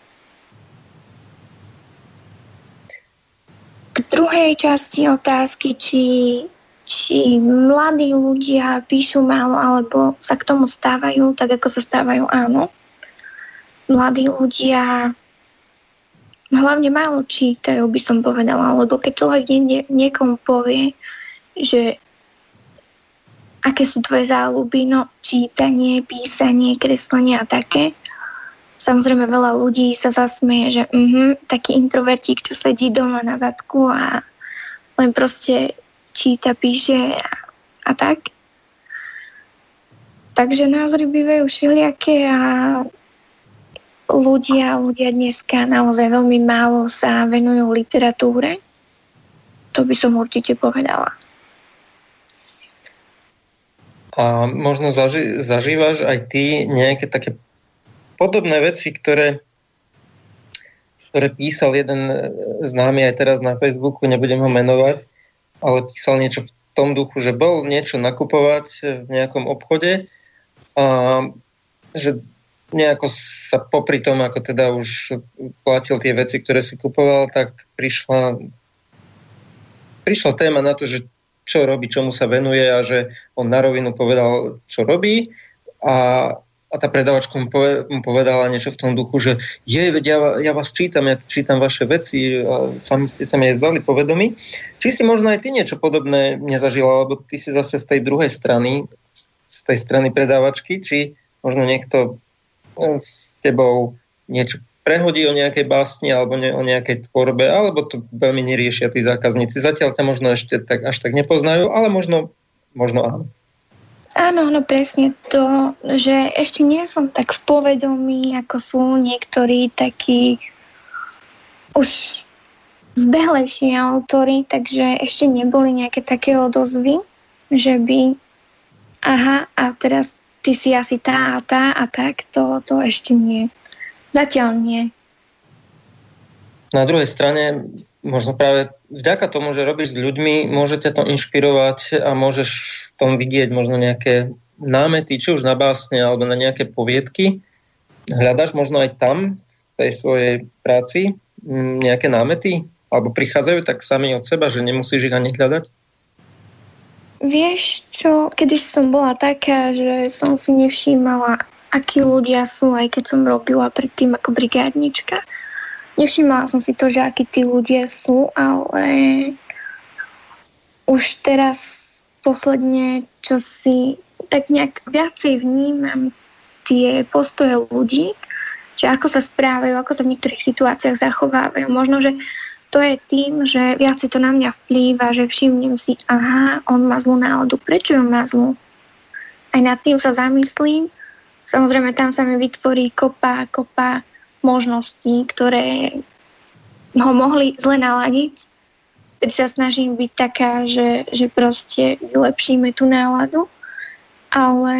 Speaker 3: k druhej časti otázky, či, či mladí ľudia píšu málo alebo sa k tomu stávajú, tak ako sa stávajú, áno. Mladí ľudia hlavne málo čítajú, by som povedala, lebo keď človek nie, niekomu povie, že aké sú tvoje záľuby, no čítanie, písanie, kreslenie a také. Samozrejme veľa ľudí sa zasmeje, že uh-huh, taký introvertík, čo sedí doma na zadku a len proste číta, píše a, a tak. Takže názory bývajú všelijaké a Ľudia, ľudia dneska naozaj veľmi málo sa venujú literatúre. To by som určite povedala.
Speaker 1: A možno zaži- zažívaš aj ty nejaké také podobné veci, ktoré, ktoré písal jeden známy aj teraz na Facebooku, nebudem ho menovať, ale písal niečo v tom duchu, že bol niečo nakupovať v nejakom obchode a že nejako sa popri tom, ako teda už platil tie veci, ktoré si kupoval, tak prišla, prišla téma na to, že čo robí, čomu sa venuje a že on na rovinu povedal, čo robí a, a tá predavačka mu povedala niečo v tom duchu, že je, veď ja, ja vás čítam, ja čítam vaše veci a sami ste sa mi aj zdali povedomí. Či si možno aj ty niečo podobné nezažila, lebo ty si zase z tej druhej strany, z tej strany predávačky, či možno niekto s tebou niečo prehodí o nejakej básni alebo ne, o nejakej tvorbe, alebo to veľmi neriešia tí zákazníci. Zatiaľ ťa možno ešte tak, až tak nepoznajú, ale možno, možno áno.
Speaker 3: Áno, no presne to, že ešte nie som tak v povedomí, ako sú niektorí takí už zbehlejší autori, takže ešte neboli nejaké také odozvy, že by aha, a teraz ty si asi tá a tá a tak, to, to ešte nie. Zatiaľ nie.
Speaker 1: Na druhej strane, možno práve vďaka tomu, že robíš s ľuďmi, môže ťa to inšpirovať a môžeš v tom vidieť možno nejaké námety, či už na básne alebo na nejaké poviedky. Hľadáš možno aj tam, v tej svojej práci, nejaké námety? Alebo prichádzajú tak sami od seba, že nemusíš ich ani hľadať?
Speaker 3: Vieš čo, kedy som bola taká, že som si nevšímala akí ľudia sú, aj keď som robila predtým ako brigádnička. Nevšimala som si to, že akí tí ľudia sú, ale už teraz posledne, čo si tak nejak viacej vnímam tie postoje ľudí, že ako sa správajú, ako sa v niektorých situáciách zachovávajú. Možno, že to je tým, že viacej to na mňa vplýva, že všimnem si, aha, on má zlú náladu, prečo on má zlú? Aj nad tým sa zamyslím. Samozrejme, tam sa mi vytvorí kopa, kopa možností, ktoré ho mohli zle naladiť. Tedy sa snažím byť taká, že, že proste vylepšíme tú náladu. Ale,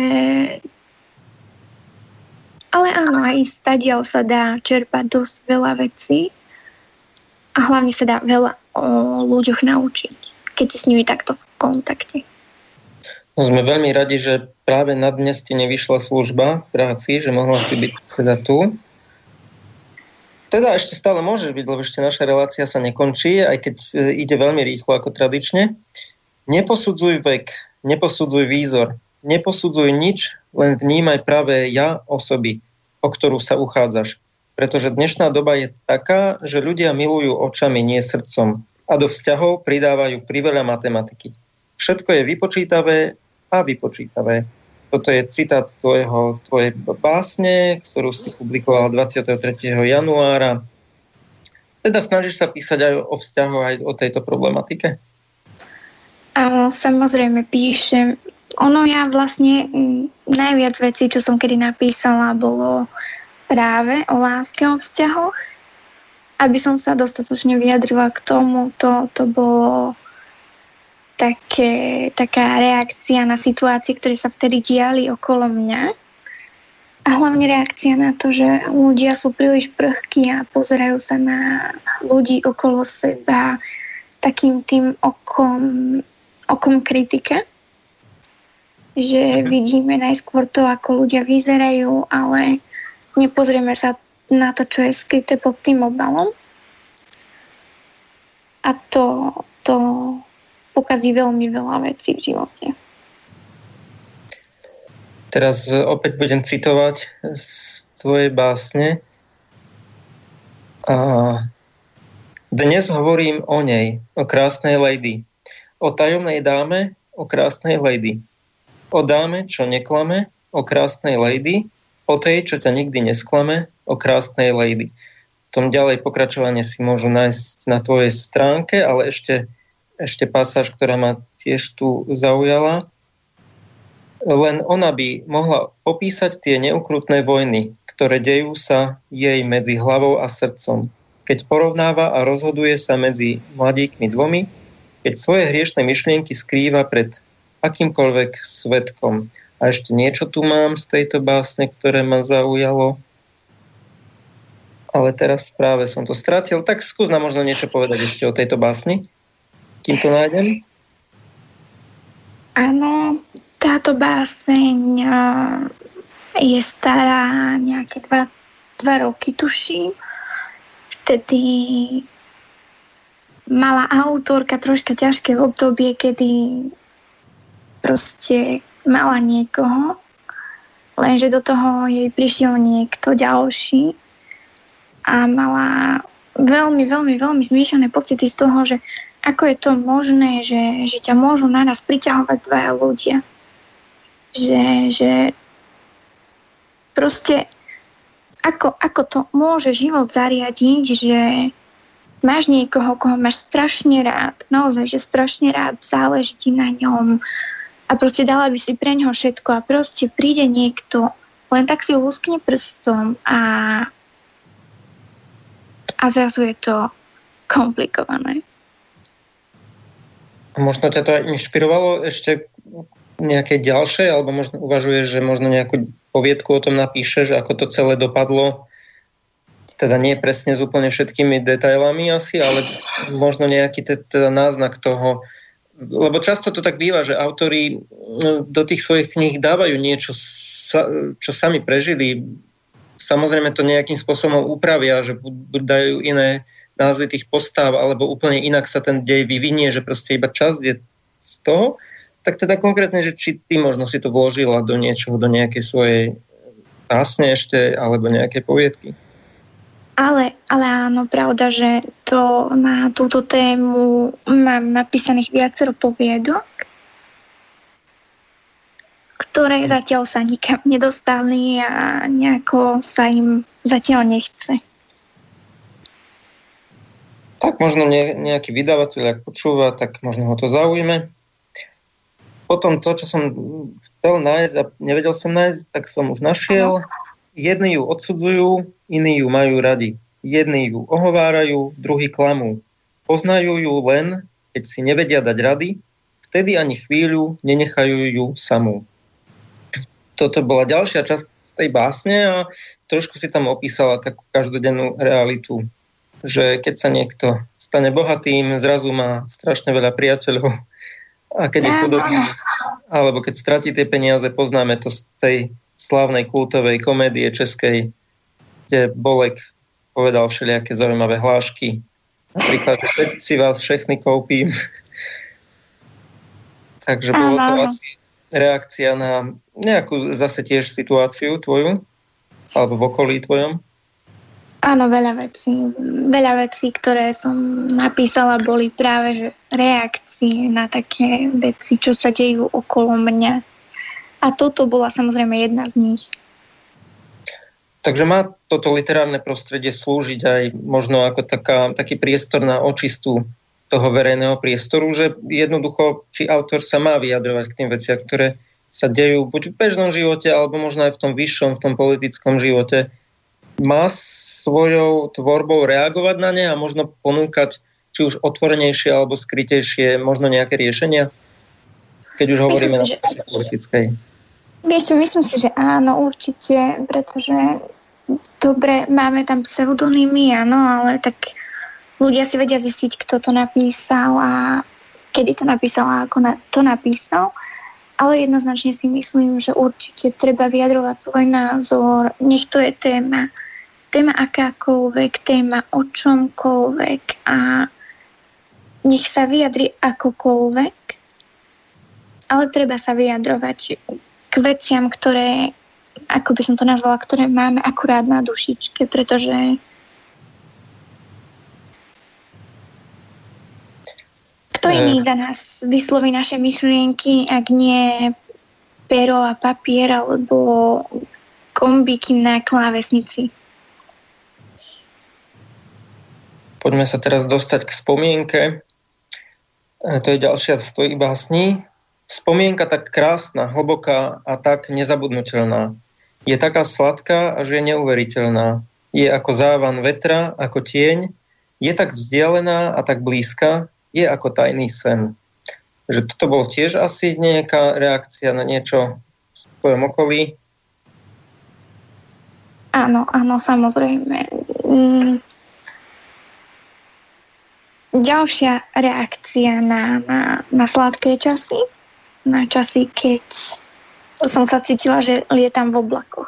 Speaker 3: ale áno, aj stadiaľ sa dá čerpať dosť veľa vecí a hlavne sa dá veľa o ľuďoch naučiť, keď si s nimi takto v kontakte.
Speaker 1: No, sme veľmi radi, že práve na dnes ti nevyšla služba v práci, že mohla si byť teda tu. Teda ešte stále môže byť, lebo ešte naša relácia sa nekončí, aj keď ide veľmi rýchlo ako tradične. Neposudzuj vek, neposudzuj výzor, neposudzuj nič, len vnímaj práve ja osoby, o ktorú sa uchádzaš. Pretože dnešná doba je taká, že ľudia milujú očami, nie srdcom. A do vzťahov pridávajú priveľa matematiky. Všetko je vypočítavé a vypočítavé. Toto je citát tvojho, tvojej básne, ktorú si publikovala dvadsiateho tretieho januára. Teda snažíš sa písať aj o vzťahoch, aj o tejto problematike?
Speaker 3: Áno, samozrejme píšem. Ono ja vlastne m, najviac vecí, čo som kedy napísala, bolo práve o láske, o vzťahoch. Aby som sa dostatočne vyjadrila k tomu, to, to bolo také, taká reakcia na situácie, ktoré sa vtedy diali okolo mňa. A hlavne reakcia na to, že ľudia sú príliš prchkí a pozerajú sa na ľudí okolo seba takým tým okom, okom kritike. Že vidíme najskôr to, ako ľudia vyzerajú, ale nepozrieme sa na to, čo je skryté pod tým obalom. A to, to pokazí veľmi veľa vecí v živote.
Speaker 1: Teraz opäť budem citovať z tvojej básne. A dnes hovorím o nej, o krásnej lady. O tajomnej dáme, o krásnej lady. O dáme, čo neklame, o krásnej lady. O tej, čo ťa nikdy nesklame, o krásnej lady. V tom ďalej pokračovanie si môžu nájsť na tvojej stránke, ale ešte ešte pasáž, ktorá ma tiež tu zaujala. Len ona by mohla popísať tie neukrutné vojny, ktoré dejú sa jej medzi hlavou a srdcom. Keď porovnáva a rozhoduje sa medzi mladíkmi dvomi, keď svoje hriešne myšlienky skrýva pred akýmkoľvek svedkom. A ešte niečo tu mám z tejto básne, ktoré ma zaujalo. Ale teraz práve som to stratil. Tak skús nám možno niečo povedať ešte o tejto básni. Kým to nájdem?
Speaker 3: Áno, táto báseň je stará nejaké dva, dva roky, tuším. Vtedy mala autorka troška ťažké obdobie, kedy proste mala niekoho, lenže do toho jej prišiel niekto ďalší a mala veľmi, veľmi, veľmi zmiešané pocity z toho, že ako je to možné, že, že ťa môžu naraz priťahovať dvaja ľudia. Že, že proste ako, ako to môže život zariadiť, že máš niekoho, koho máš strašne rád, naozaj, že strašne rád, záleží ti na ňom a proste dala by si pre ňoho všetko a proste príde niekto, len tak si luskne prstom a, a zrazu je to komplikované.
Speaker 1: A možno ťa to aj inšpirovalo ešte nejaké ďalšie, alebo možno uvažuješ, že možno nejakú poviedku o tom napíšeš, ako to celé dopadlo, teda nie presne s úplne všetkými detailami asi, ale možno nejaký teda náznak toho, lebo často to tak býva, že autori do tých svojich kníh dávajú niečo, čo sami prežili. Samozrejme to nejakým spôsobom upravia, že dajú iné názvy tých postav, alebo úplne inak sa ten dej vyvinie, že proste iba časť je z toho, tak teda konkrétne, že či ty možno si to vložila do niečoho, do nejakej svojej básne ešte, alebo nejaké poviedky?
Speaker 3: Ale, ale áno, pravda, že to na túto tému mám napísaných viacero poviedok, ktoré zatiaľ sa nikam nedostali a nejako sa im zatiaľ nechce.
Speaker 1: Tak možno ne, nejaký vydavateľ, ak počúva, tak možno ho to zaujme. Potom to, čo som chcel nájsť a nevedel som nájsť, tak som už našiel. Jedni ju odsudzujú, iní ju majú radi. Jedni ju ohovárajú, druhí klamú. Poznajú ju len, keď si nevedia dať rady, vtedy ani chvíľu nenechajú ju samú. Toto bola ďalšia časť tej básne a trošku si tam opísala takú každodennú realitu, že keď sa niekto stane bohatým, zrazu má strašne veľa priateľov a keď je chudobný, alebo keď stratí tie peniaze, poznáme to z tej slávnej kultovej komédie českej, kde Bolek povedal všelijaké zaujímavé hlášky. Napríklad, že teď si vás všechny koupím. Takže bolo to asi reakcia na nejakú zase tiež situáciu tvoju, alebo v okolí tvojom.
Speaker 3: Áno, veľa vecí. Veľa vecí, ktoré som napísala, boli práve že reakcie na také veci, čo sa dejú okolo mňa. A toto bola samozrejme jedna z nich.
Speaker 1: Takže má toto literárne prostredie slúžiť aj možno ako taká, taký priestor na očistu toho verejného priestoru, že jednoducho, či autor sa má vyjadrovať k tým veciam, ktoré sa dejú buď v bežnom živote, alebo možno aj v tom vyššom, v tom politickom živote. Má svojou tvorbou reagovať na ne a možno ponúkať či už otvorenejšie alebo skrytejšie možno nejaké riešenia? Keď už hovoríme na že... politickej.
Speaker 3: Vieš čo, myslím si, že áno, určite, pretože dobre, máme tam pseudonymy, áno, ale tak ľudia si vedia zistiť, kto to napísal a kedy to napísal a ako na, to napísal. Ale jednoznačne si myslím, že určite treba vyjadrovať svoj názor, nech to je téma, téma akákoľvek, téma o čomkoľvek a nech sa vyjadri akokoľvek, ale treba sa vyjadrovať k veciam, ktoré, ako by som to nazvala, ktoré máme akurát na dušičke, pretože kto iný za nás vysloví naše myšlienky, ak nie pero a papier alebo kombíky na klávesnici.
Speaker 1: Poďme sa teraz dostať k spomienke. To je ďalšia z tvojich básní. Spomienka tak krásna, hlboká a tak nezabudnutelná. Je taká sladká, až je neuveriteľná. Je ako závan vetra, ako tieň. Je tak vzdialená a tak blízka. Je ako tajný sen. Že toto bolo tiež asi nejaká reakcia na niečo v tvojom okolí?
Speaker 3: Áno, áno, samozrejme. Mm. Ďalšia reakcia na, na, na sladké časy. Na časy, keď som sa cítila, že lietam v oblakoch.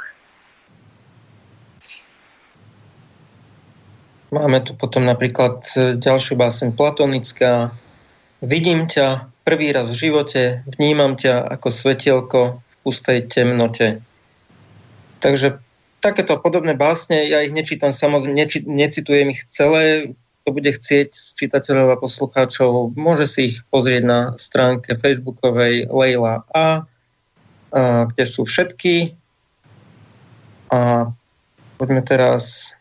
Speaker 1: Máme tu potom napríklad ďalšiu báseň platonická. Vidím ťa prvý raz v živote, vnímam ťa ako svetielko v pustej temnote. Takže takéto podobné básne, ja ich nečítam, samozrejme, neči, necitujem ich celé. Kto bude chcieť z čitateľov a poslucháčov, môže si ich pozrieť na stránke facebookovej Leila A, a kde sú všetky. A poďme teraz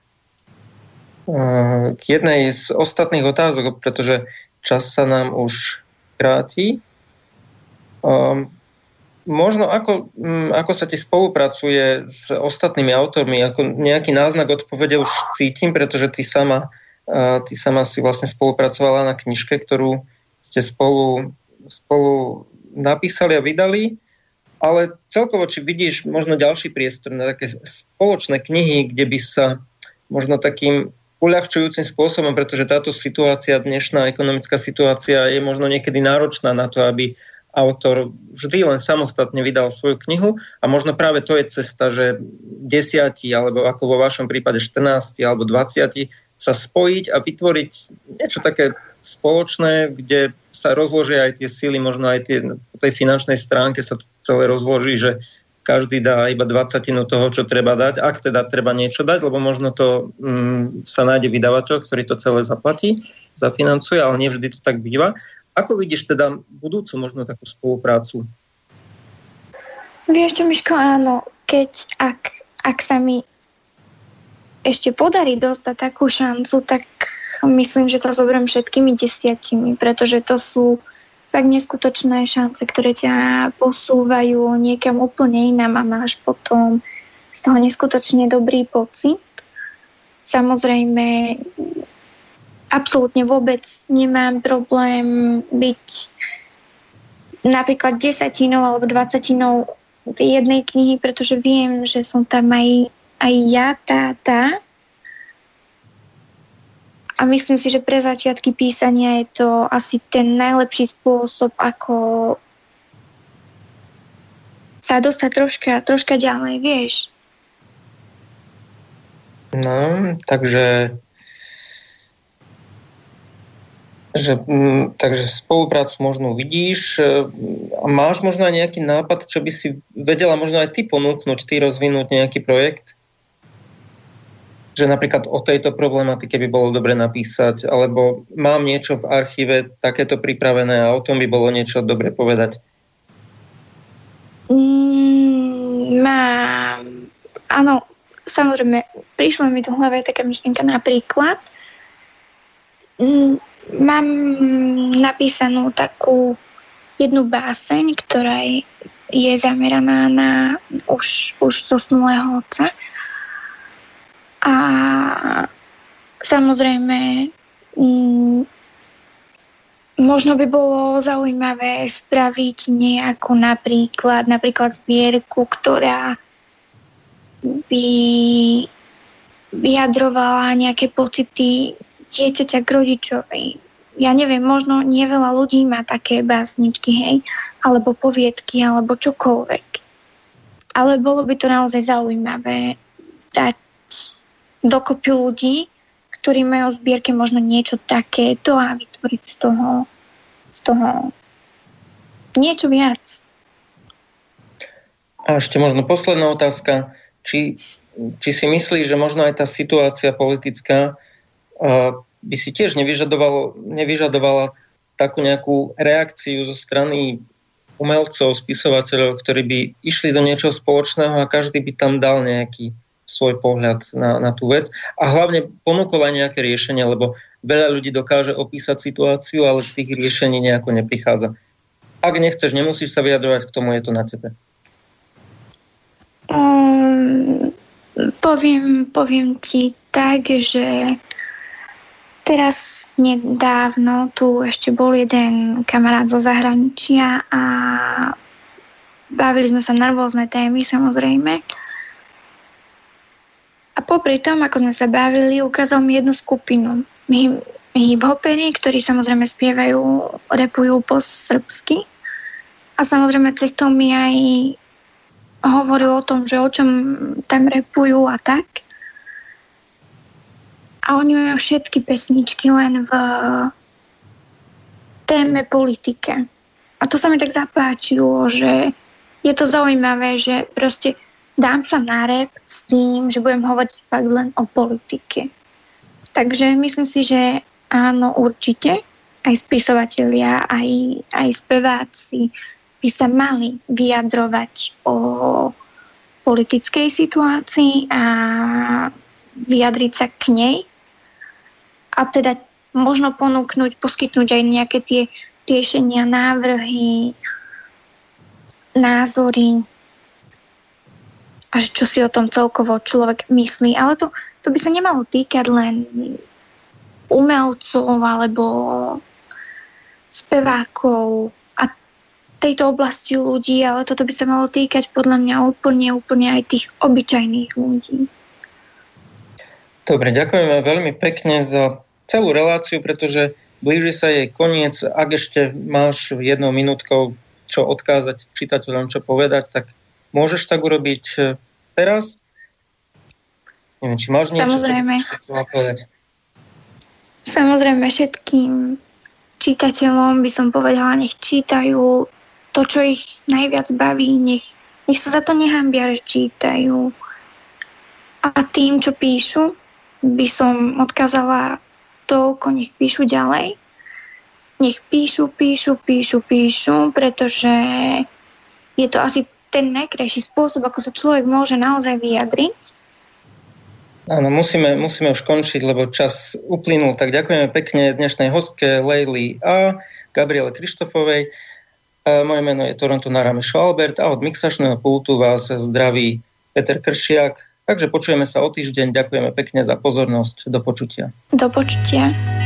Speaker 1: a, k jednej z ostatných otázok, pretože čas sa nám už kráti. A, možno ako, ako sa ti spolupracuje s ostatnými autormi, ako nejaký náznak odpovede už cítim, pretože ty sama A ty sama si vlastne spolupracovala na knižke, ktorú ste spolu, spolu napísali a vydali, ale celkovo, či vidíš možno ďalší priestor na také spoločné knihy, kde by sa možno takým uľahčujúcim spôsobom, pretože táto situácia, dnešná ekonomická situácia je možno niekedy náročná na to, aby autor vždy len samostatne vydal svoju knihu a možno práve to je cesta, že desiati, alebo ako vo vašom prípade štrnásti alebo dvadsiati sa spojiť a vytvoriť niečo také spoločné, kde sa rozložia aj tie síly, možno aj tie, po tej finančnej stránke sa to celé rozloží, že každý dá iba dvacatinu toho, čo treba dať, ak teda treba niečo dať, lebo možno to um, sa nájde vydavateľ, ktorý to celé zaplatí, zafinancuje, ale nie vždy to tak býva. Ako vidíš teda budúcu možno takú spoluprácu?
Speaker 3: Vieš čo, Miško, áno, keď, ak, ak sa mi ešte podarí dostať takú šancu, tak myslím, že to zoberiem všetkými desiatimi, pretože to sú fakt neskutočné šance, ktoré ťa posúvajú niekam úplne inám a máš potom z toho neskutočne dobrý pocit. Samozrejme, absolútne vôbec nemám problém byť napríklad desatinou alebo dvacatinou jednej knihy, pretože viem, že som tam aj, aj ja, tá, tá. A myslím si, že pre začiatky písania je to asi ten najlepší spôsob, ako sa dostať troška, troška ďalej, vieš.
Speaker 1: No, takže že, takže spoluprácu možno vidíš a máš možno aj nejaký nápad, čo by si vedela možno aj ty ponúknuť, ty rozvinúť nejaký projekt? Že napríklad o tejto problematike by bolo dobre napísať, alebo mám niečo v archíve takéto pripravené a o tom by bolo niečo dobre povedať?
Speaker 3: Mm, mám. Áno, samozrejme, prišla mi do hlavy taká myšlienka napríklad. Mm, mám napísanú takú jednu báseň, ktorá je zameraná na už, už zosnulého otca. A samozrejme m, možno by bolo zaujímavé spraviť nejakú napríklad, napríklad zbierku, ktorá by vyjadrovala nejaké pocity dieťaťa k rodičovi. Ja neviem, možno nie veľa ľudí má také básničky, hej, alebo poviedky, alebo čokoľvek. Ale bolo by to naozaj zaujímavé dať dokopy ľudí, ktorí majú v zbierke možno niečo takéto a vytvoriť z toho, z toho niečo viac.
Speaker 1: A ešte možno posledná otázka. Či, či si myslíš, že možno aj tá situácia politická uh, by si tiež nevyžadovala, nevyžadovala takú nejakú reakciu zo strany umelcov, spisovateľov, ktorí by išli do niečoho spoločného a každý by tam dal nejaký svoj pohľad na, na tú vec a hlavne ponúkol aj nejaké riešenie, lebo veľa ľudí dokáže opísať situáciu, ale tých riešení nejako neprichádza. Ak nechceš, nemusíš sa vyjadrovať, k tomu je to na tebe.
Speaker 3: Um, poviem, poviem ti tak, že teraz nedávno tu ešte bol jeden kamarát zo zahraničia a bavili sme sa na rôzne témy, samozrejme. A popri tom, ako sme sa bavili, ukázal mi jednu skupinu hip-hopery, ktorí samozrejme spievajú, rapujú po srbsky. A samozrejme cestou mi aj hovoril o tom, že o čom tam rapujú a tak. A oni majú všetky pesničky len v téme politike. A to sa mi tak zapáčilo, že je to zaujímavé, že proste dám sa na rap s tým, že budem hovoriť fakt len o politike. Takže myslím si, že áno, určite. Aj spisovatelia, aj, aj speváci by sa mali vyjadrovať o politickej situácii a vyjadriť sa k nej. A teda možno ponúknuť, poskytnúť aj nejaké tie riešenia, návrhy, názory, a čo si o tom celkovo človek myslí. Ale to, to by sa nemalo týkať len umelcov alebo spevákov a tejto oblasti ľudí, ale toto by sa malo týkať podľa mňa úplne, úplne aj tých obyčajných ľudí.
Speaker 1: Dobre, ďakujeme veľmi pekne za celú reláciu, pretože blíži sa jej koniec. Ak ešte máš jednou minútkou čo odkázať čitateľom, čo povedať, tak môžeš tak urobiť teraz? Neviem, či máš niečo,
Speaker 3: Samozrejme.
Speaker 1: čo by si chcela povedať?
Speaker 3: Samozrejme, všetkým čitateľom by som povedala, nech čítajú to, čo ich najviac baví, nech, nech sa za to nehambia, že čítajú. A tým, čo píšu, by som odkázala toľko, nech píšu ďalej. Nech píšu, píšu, píšu, píšu, pretože je to asi ten najkrajší spôsob, ako sa človek môže naozaj vyjadriť.
Speaker 1: Áno, musíme, musíme už končiť, lebo čas uplynul. Tak ďakujeme pekne dnešnej hostke Leili A, Gabriele Krištofovej. A moje meno je Toronto Naramešo Albert a od mixačného pultu vás zdraví Peter Kršiak. Takže počujeme sa o týždeň. Ďakujeme pekne za pozornosť. Do počutia.
Speaker 3: Do počutia.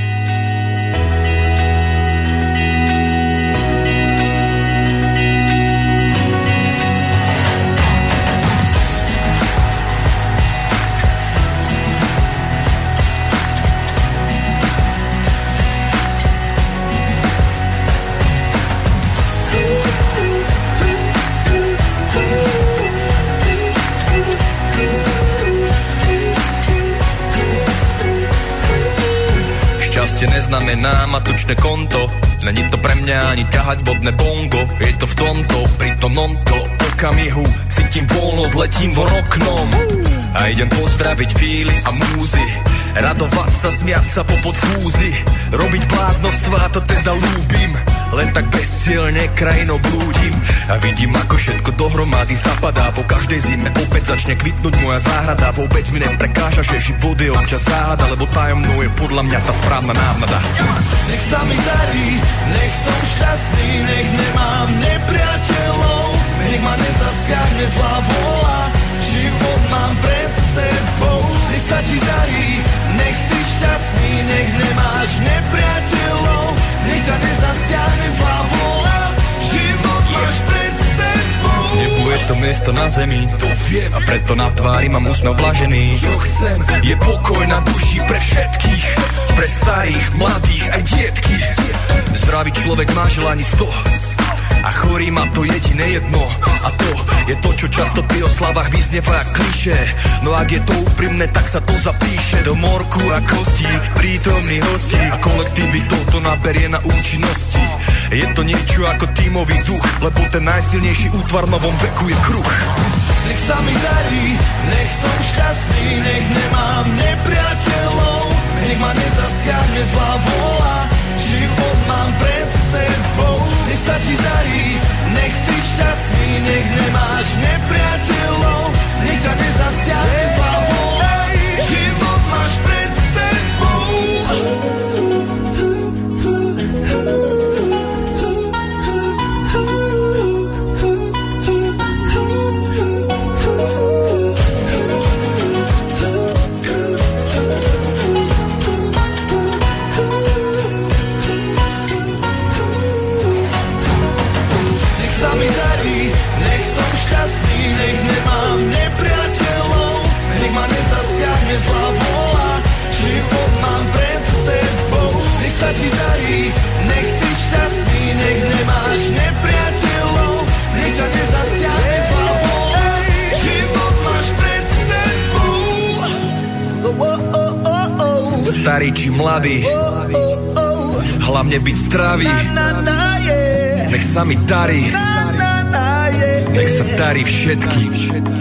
Speaker 4: Šťastie neznamená mať tučné konto, není to pre mňa ani ťahať bodné bongo. Je to v tomto, pri tom nomto okamihu cítim voľnosť, letím von oknom a idem pozdraviť chvíli a múzy, radovať sa, smiať sa popod fúzy, robiť bláznovstvá, to teda ľúbim. Len tak bezcielne krajinou blúdim a vidím, ako všetko dohromady zapadá. Po každej zime opäť začne kvitnúť moja záhrada. Vôbec mi neprekáža, že život je občas záhada, lebo tajomnou je podľa mňa tá správna návnada.
Speaker 2: Nech sa mi darí, nech som šťastný, nech nemám nepriateľov, nech ma nezasiahne zlá vôľa, život mám pred sebou. Nech sa ti darí, nech si šťastný, nech nemáš nepriateľov, nech ťa nezasiahne zlá vôľa, život máš pred sebou.
Speaker 4: Nebu je to miesto na zemi, to viem, a preto na tvári mám úsmev blažený.
Speaker 2: Čo chcem, je pokoj na duši pre všetkých, pre starých, mladých aj dietky.
Speaker 4: Zdravý človek má želaní sto a chorý má to jediné jedno, a to je to, čo často pri oslavách vyznieva klišé. No ak je to úprimné, tak sa to zapíše do morku a kostí prítomný hostí a kolektivitou to naberie na účinnosti. Je to niečo ako tímový duch, lebo ten najsilnejší útvar v novom veku je kruh.
Speaker 2: Nech sa mi darí, nech som šťastný, nech nemám nepriateľov, nech ma nezasiahne zlá vôľa, život mám pred sebou. Nech sa ti darí, nech si šťastný, nech nemáš nepriateľov, nech ťa nezasiahne zlá vôľa, život máš pred sebou. Nech nemám nepriateľov, nech ma nezasiahne zlá vôľa, život mám pred sebou. Nech sa ti darí, nech si šťastný, nech nemáš nepriateľov, nech ťa nezasiahne zlá vôľa, život máš pred sebou.
Speaker 4: Starý či mladý, hlavne byť zdravý, nech sa mi darí, nech sa darí všetkým.